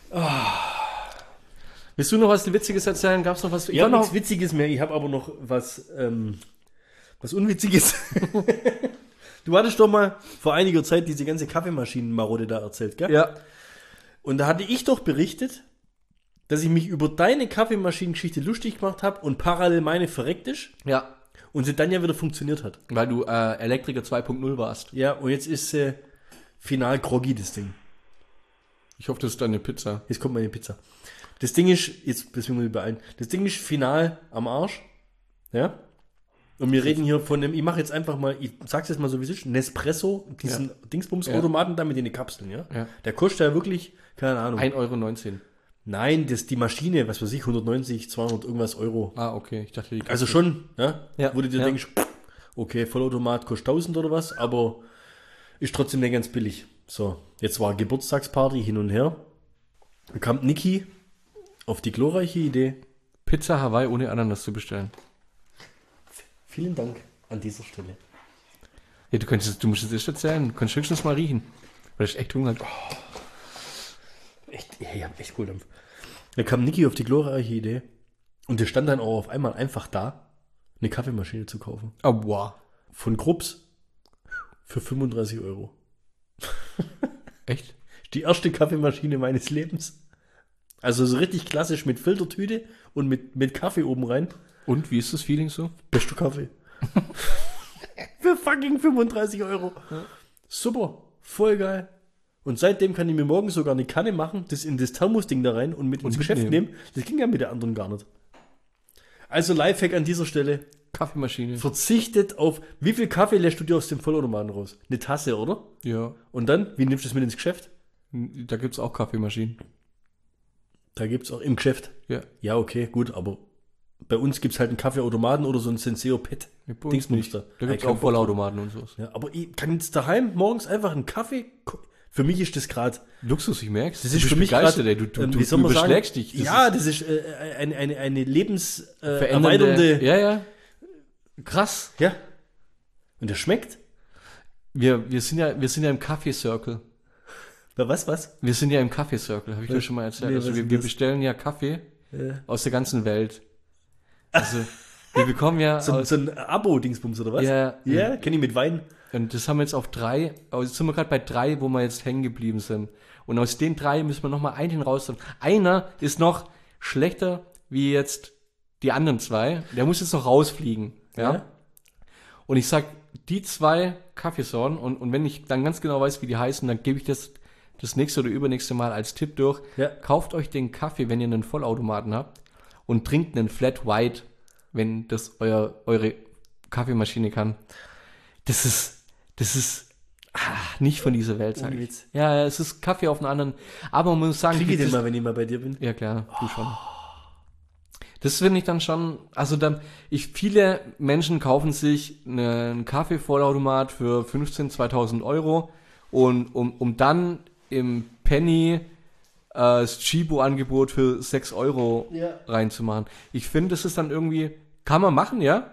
Willst du noch was Witziges erzählen? Gab's noch was? Ich habe nichts Witziges mehr, ich habe aber noch was Unwitziges. Du hattest doch mal vor einiger Zeit diese ganze Kaffeemaschinenmarode da erzählt, gell? Ja. Und da hatte ich doch berichtet, dass ich mich über deine Kaffeemaschinengeschichte lustig gemacht habe und parallel meine verreckt ist Ja. und sie dann ja wieder funktioniert hat. Weil du Elektriker 2.0 warst. Ja, und jetzt ist final groggy, das Ding. Ich hoffe, das ist deine Pizza. Jetzt kommt meine Pizza. Das Ding ist, jetzt müssen wir beeilen, das Ding ist final am Arsch. Ja? Und wir reden hier von dem, ich mache jetzt einfach mal, ich sag's jetzt mal so wie es ist, Nespresso, diesen Dingsbums-Automaten da mit den Kapseln, ja? Ja. Der kostet ja wirklich, keine Ahnung. 1,19 €. Nein, die Maschine, was weiß ich, 190, 200 irgendwas Euro. Ah, okay. Ich dachte, Also schon, ja? Ja. Wo du dir Ja. denkst, okay, Vollautomat kostet 1000 oder was, aber ist trotzdem nicht ganz billig. So, jetzt war Geburtstagsparty hin und her. Dann kam Niki auf die glorreiche Idee. Pizza Hawaii ohne Ananas zu bestellen. Vielen Dank an dieser Stelle. Ja, du musst es erst erzählen. Du kannst höchstens mal riechen. Weil ich echt Hunger habe. Echt, ich hab echt Kohldampf. Da kam Niki auf die glorreiche Idee und der stand dann auch auf einmal einfach da, eine Kaffeemaschine zu kaufen. Oh, wow. Von Krups für 35 €. Echt? Die erste Kaffeemaschine meines Lebens. Also so richtig klassisch mit Filtertüte und mit Kaffee oben rein. Und, wie ist das Feeling so? Bester Kaffee. Für fucking 35 €. Ja. Super, voll geil. Und seitdem kann ich mir morgen sogar eine Kanne machen, das in das Thermosding da rein und mit ins Geschäft nehmen. Das ging ja mit der anderen gar nicht. Also Lifehack an dieser Stelle. Kaffeemaschine. Verzichtet auf, wie viel Kaffee lässt du dir aus dem Vollautomaten raus? Eine Tasse, oder? Ja. Und dann, wie nimmst du das mit ins Geschäft? Da gibt's auch Kaffeemaschinen. Da gibt's auch im Geschäft. Ja. Ja, okay, gut, aber bei uns gibt's halt einen Kaffeeautomaten oder so ein Senseo Pet. Dingsmuster. Da gibt's auch Vollautomaten und sowas. Ja, aber ich kann jetzt daheim morgens einfach einen Kaffee. Für mich ist das gerade. Luxus, ich merk's. Das ist für mich gerade. Du wie soll man sagen? überschlägst dich. Das ist eine lebenserweiternde. Ja. Krass. Ja. Und der schmeckt. Wir sind ja im Kaffee-Circle. Was? Wir sind ja im Kaffee-Circle, habe ich dir schon mal erzählt. Nee, Also was ist wir das? bestellen ja Kaffee Ja. aus der ganzen Welt. Also wir bekommen ja So ein Abo-Dingsbums oder was? Ja. Ja, kenne ich mit Wein. Und das haben wir jetzt auf 3, also jetzt sind wir gerade bei 3, wo wir jetzt hängen geblieben sind. Und aus den 3 müssen wir nochmal einen raus. Einer ist noch schlechter wie jetzt die anderen 2. Der muss jetzt noch rausfliegen. Ja. Und ich sag, die 2 Kaffeesorten und wenn ich dann ganz genau weiß, wie die heißen, dann gebe ich das nächste oder übernächste Mal als Tipp durch. Ja. Kauft euch den Kaffee, wenn ihr einen Vollautomaten habt und trinkt einen Flat White, wenn das eure Kaffeemaschine kann. Das ist nicht von dieser Welt, sag Ohne ich. Witz. Ja, es ist Kaffee auf einen anderen. Aber man muss sagen, Kriege ich den das- mal, wenn ich mal bei dir bin? ja klar, du schon. Das finde ich dann schon, also viele Menschen kaufen sich einen Kaffee-Vollautomat für 15.000, 2.000 € und um dann im Penny das Chibo-Angebot für 6 € Ja. reinzumachen. Ich finde, das ist dann irgendwie, kann man machen, ja.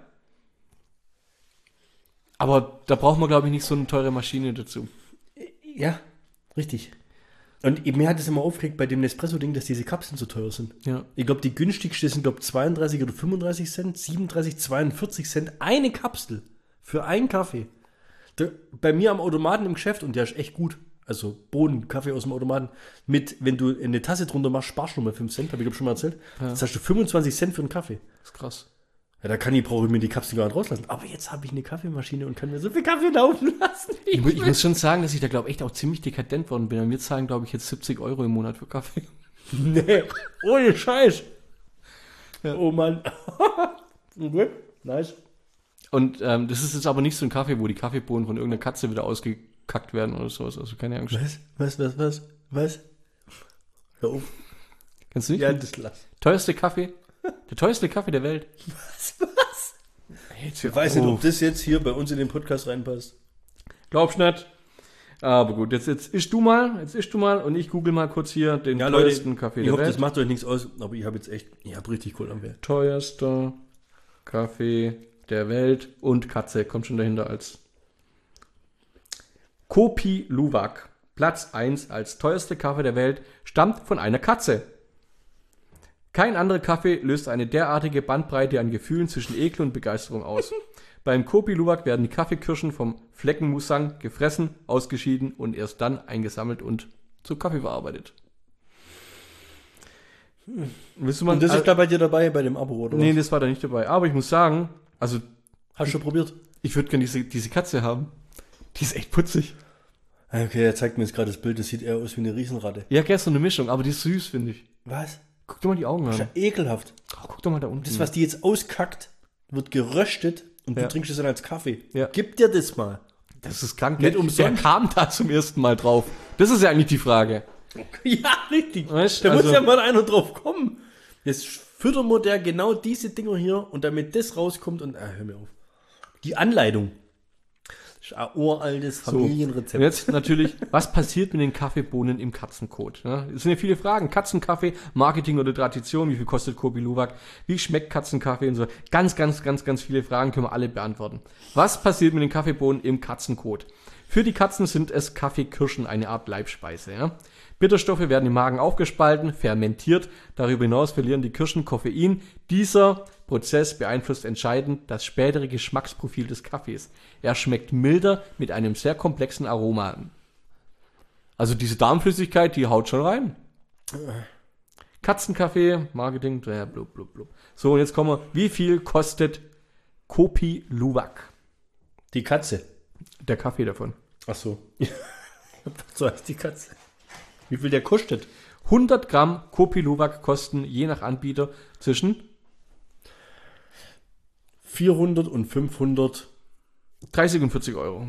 Aber da braucht man, glaube ich, nicht so eine teure Maschine dazu. Ja, richtig. Und mir hat es immer aufgeregt bei dem Nespresso-Ding, dass diese Kapseln so teuer sind. Ja. Ich glaube, die günstigste sind, 32 oder 35 Cent, 37, 42 Cent. Eine Kapsel für einen Kaffee. Bei mir am Automaten im Geschäft, und der ist echt gut. Also Bohnen, Kaffee aus dem Automaten. Wenn du eine Tasse drunter machst, sparst du nur mal 5 Cent, habe ich glaube schon mal erzählt. Ja. Jetzt hast du 25 Cent für einen Kaffee. Das ist krass. Ja, brauche ich mir die Kapsel gar nicht rauslassen. Aber jetzt habe ich eine Kaffeemaschine und kann mir so viel Kaffee laufen lassen. Ich muss schon sagen, dass ich da, glaube ich, echt auch ziemlich dekadent worden bin. Wir zahlen, glaube ich, jetzt 70 € im Monat für Kaffee. Nee, ohne Scheiß. Ja. Oh Mann. Okay, nice. Und das ist jetzt aber nicht so ein Kaffee, wo die Kaffeebohnen von irgendeiner Katze wieder ausgekackt werden oder sowas. Also keine Angst. Was? Hör auf. Kennst du nicht? Ja, das lass. Teuerste Kaffee? Der teuerste Kaffee der Welt. Was? Ich weiß nicht, ob das jetzt hier bei uns in den Podcast reinpasst. Glaubst nicht. Aber gut, jetzt isch du mal und ich google mal kurz hier den Ja, teuersten Leute, Kaffee ich der hoffe, Welt. das macht euch nichts aus, aber ich habe richtig Kohl am Wert. Teuerster Kaffee der Welt und Katze kommt schon dahinter als Kopi Luwak. Platz 1 als teuerste Kaffee der Welt stammt von einer Katze. Kein anderer Kaffee löst eine derartige Bandbreite an Gefühlen zwischen Ekel und Begeisterung aus. Beim Kopi Luwak werden die Kaffeekirschen vom Fleckenmusang gefressen, ausgeschieden und erst dann eingesammelt und zu Kaffee verarbeitet. Willst du mal, Und das ist da bei dir dabei, bei dem Abo, oder nee, was? das war da nicht dabei. Aber ich muss sagen, also Hast du schon probiert? ich würde gerne diese Katze haben. Die ist echt putzig. Okay, er zeigt mir jetzt gerade das Bild, das sieht eher aus wie eine Riesenratte. Ja, gestern eine Mischung, aber die ist süß, finde ich. Was? Guck dir mal die Augen Das ist an. ja ekelhaft. Oh, guck doch mal da unten. Das, was die jetzt auskackt, wird geröstet und Ja. du trinkst es dann als Kaffee. Ja. Gib dir das mal. Das ist krank. Nicht Der umsonst. kam da zum ersten Mal drauf. Das ist ja eigentlich die Frage. Ja, richtig. Weißt, Da also- muss ja mal einer drauf kommen. Jetzt füttern wir der genau diese Dinger hier und damit das rauskommt und, hör mir auf. Die Anleitung. Das ist ein uraltes Familienrezept. Und jetzt natürlich, was passiert mit den Kaffeebohnen im Katzenkot? Ja, es sind ja viele Fragen. Katzenkaffee, Marketing oder Tradition, wie viel kostet Kopi Luwak, wie schmeckt Katzenkaffee und so. Ganz viele Fragen können wir alle beantworten. Was passiert mit den Kaffeebohnen im Katzenkot? Für die Katzen sind es Kaffeekirschen, eine Art Leibspeise. Ja? Bitterstoffe werden im Magen aufgespalten, fermentiert. Darüber hinaus verlieren die Kirschen Koffein. Dieser Prozess beeinflusst entscheidend das spätere Geschmacksprofil des Kaffees. Er schmeckt milder mit einem sehr komplexen Aroma. Also diese Darmflüssigkeit, die haut schon rein. Katzenkaffee, Marketing, blub, blub, blub. So, und jetzt kommen wir. Wie viel kostet Kopi Luwak? Die Katze. Der Kaffee davon. Ach so. So heißt die Katze. Wie viel der kostet? 100 Gramm Kopi Luwak kosten je nach Anbieter zwischen 400 und 500. 30 und 40 Euro.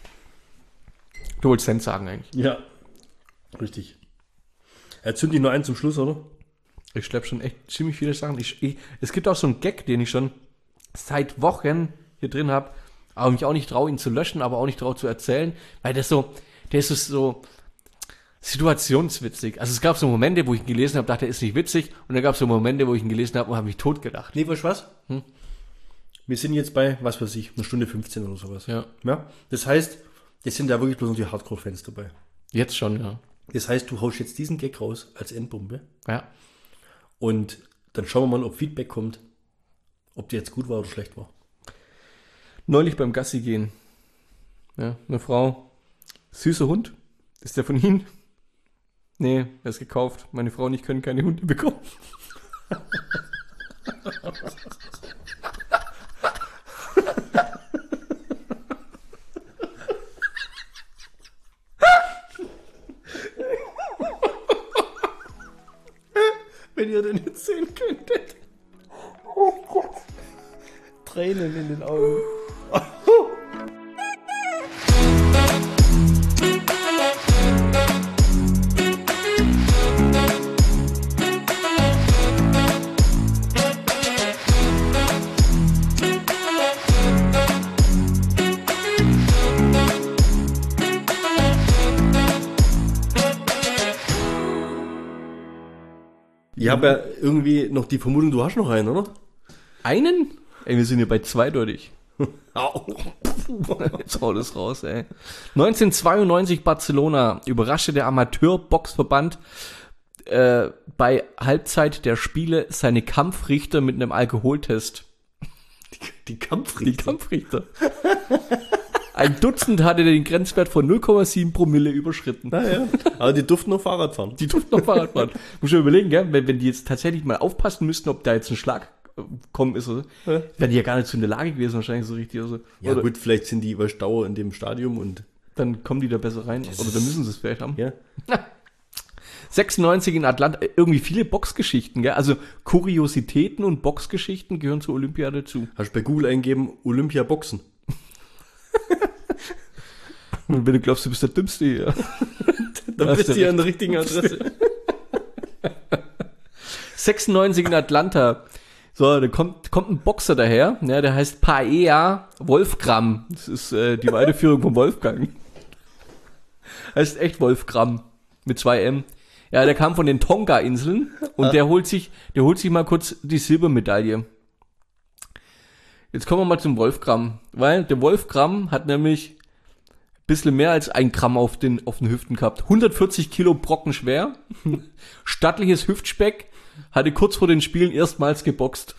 Du wolltest Cent sagen eigentlich. Ja. Richtig. Er zündet die nur ein zum Schluss, oder? Ich schleppe schon echt ziemlich viele Sachen. Es gibt auch so einen Gag, den ich schon seit Wochen hier drin habe, aber mich auch nicht traue, ihn zu löschen, aber auch nicht traue zu erzählen, weil der ist so situationswitzig. Also es gab so Momente, wo ich ihn gelesen habe, dachte, er ist nicht witzig, und dann gab es so Momente, wo ich ihn gelesen habe und habe mich totgelacht. Nee, weißt du was? Wir sind jetzt bei, was weiß ich, 1:15 oder sowas. Ja. Das heißt, es sind da wirklich bloß noch die Hardcore-Fans dabei. Jetzt schon, ja. Das heißt, du haust jetzt diesen Gag raus als Endbombe Ja. und dann schauen wir mal, ob Feedback kommt, ob der jetzt gut war oder schlecht war. Neulich beim Gassi gehen. Ja, eine Frau. Süßer Hund. Ist der von Ihnen? Nee, er ist gekauft. Meine Frau und ich können keine Hunde bekommen. Wenn ihr den jetzt sehen könntet. Oh Gott. Tränen in den Augen. Ich habe ja irgendwie noch die Vermutung, du hast noch einen, oder? Einen? Ey, wir sind hier bei zweideutig. Au. Jetzt haut es raus, ey. 1992 Barcelona überraschte der Amateurboxverband bei Halbzeit der Spiele seine Kampfrichter mit einem Alkoholtest. Die Kampfrichter. Die Kampfrichter. Ein Dutzend hatte den Grenzwert von 0,7 Promille überschritten. Naja, aber die durften noch Fahrrad fahren. Die durften noch Fahrrad fahren. Muss schon überlegen, gell? Wenn die jetzt tatsächlich mal aufpassen müssten, ob da jetzt ein Schlag kommen ist, oder? Ja. Wären die ja gar nicht so in der Lage gewesen, wahrscheinlich so richtig. Also, Ja oder gut, vielleicht sind die über Dauer in dem Stadium und... dann kommen die da besser rein. Oder dann müssen sie es vielleicht haben. Ja. 96 in Atlanta, irgendwie viele Boxgeschichten, gell? Also Kuriositäten und Boxgeschichten gehören zur Olympiade dazu. Hast bei Google eingeben, Olympia Boxen. Und wenn du glaubst, du bist der Dümmste hier. Dann bist du ja an der richtigen Adresse. 96 in Atlanta. So, da kommt ein Boxer daher, ja, der heißt Paea Wolfgram. Das ist die Weiterführung von Wolfgang. Heißt echt Wolfgram mit 2 M. Ja, der kam von den Tonga-Inseln und der holt sich mal kurz die Silbermedaille. Jetzt kommen wir mal zum Wolfgram, weil der Wolfgram hat nämlich ein bisschen mehr als 1 Gramm auf den Hüften gehabt. 140 Kilo Brocken schwer, stattliches Hüftspeck, hatte kurz vor den Spielen erstmals geboxt.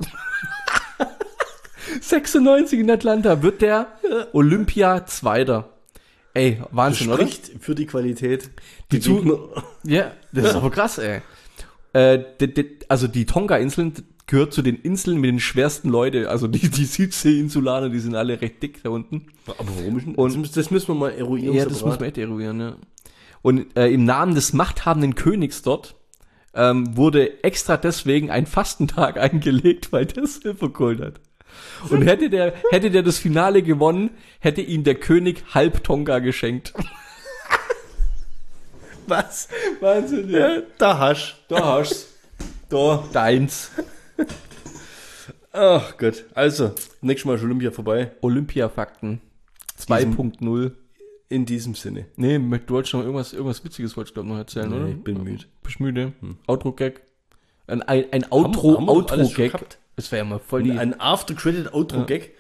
96 in Atlanta wird der Olympia-Zweiter. Ey, Wahnsinn, Das oder? spricht für die Qualität. Die Ja, das ist aber krass, ey. Also die Tonga-Inseln gehört zu den Inseln mit den schwersten Leuten. Also die Südsee-Insulaner, die sind alle recht dick da unten. Aber warum ist denn? Und- Das müssen wir mal eruieren. Ja, das separat. muss man echt eruieren, ja. Und im Namen des machthabenden Königs dort wurde extra deswegen ein Fastentag eingelegt, weil der Silber geholt hat. Und hätte der das Finale gewonnen, hätte ihm der König halb Tonga geschenkt. Was? Wahnsinn, Ja, da hast Da hast da deins. Ach Gott. Also, nächstes Mal ist Olympia vorbei. Olympia-Fakten 2.0. In diesem Sinne. Nee, du wolltest noch irgendwas Witziges wolltest du, glaub, noch erzählen, oder? Ich bin müde. Bist müde? Outro-Gag? Ein Haben wir doch alles schon Outro-Gag. gehabt? Das wäre ja mal voll die... Ein After-Credit-Outro-Gag.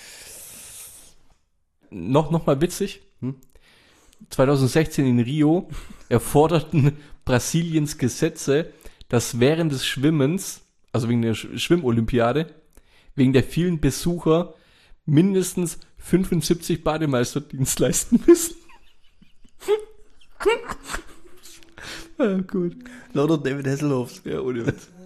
Noch mal witzig. 2016 in Rio erforderten Brasiliens Gesetze, dass während des Schwimmens, also wegen der Schwimmolympiade, wegen der vielen Besucher mindestens 75 Bademeisterdienst leisten müssen. Gut. Lauter David Hasselhoff. Ja, ohne Witz.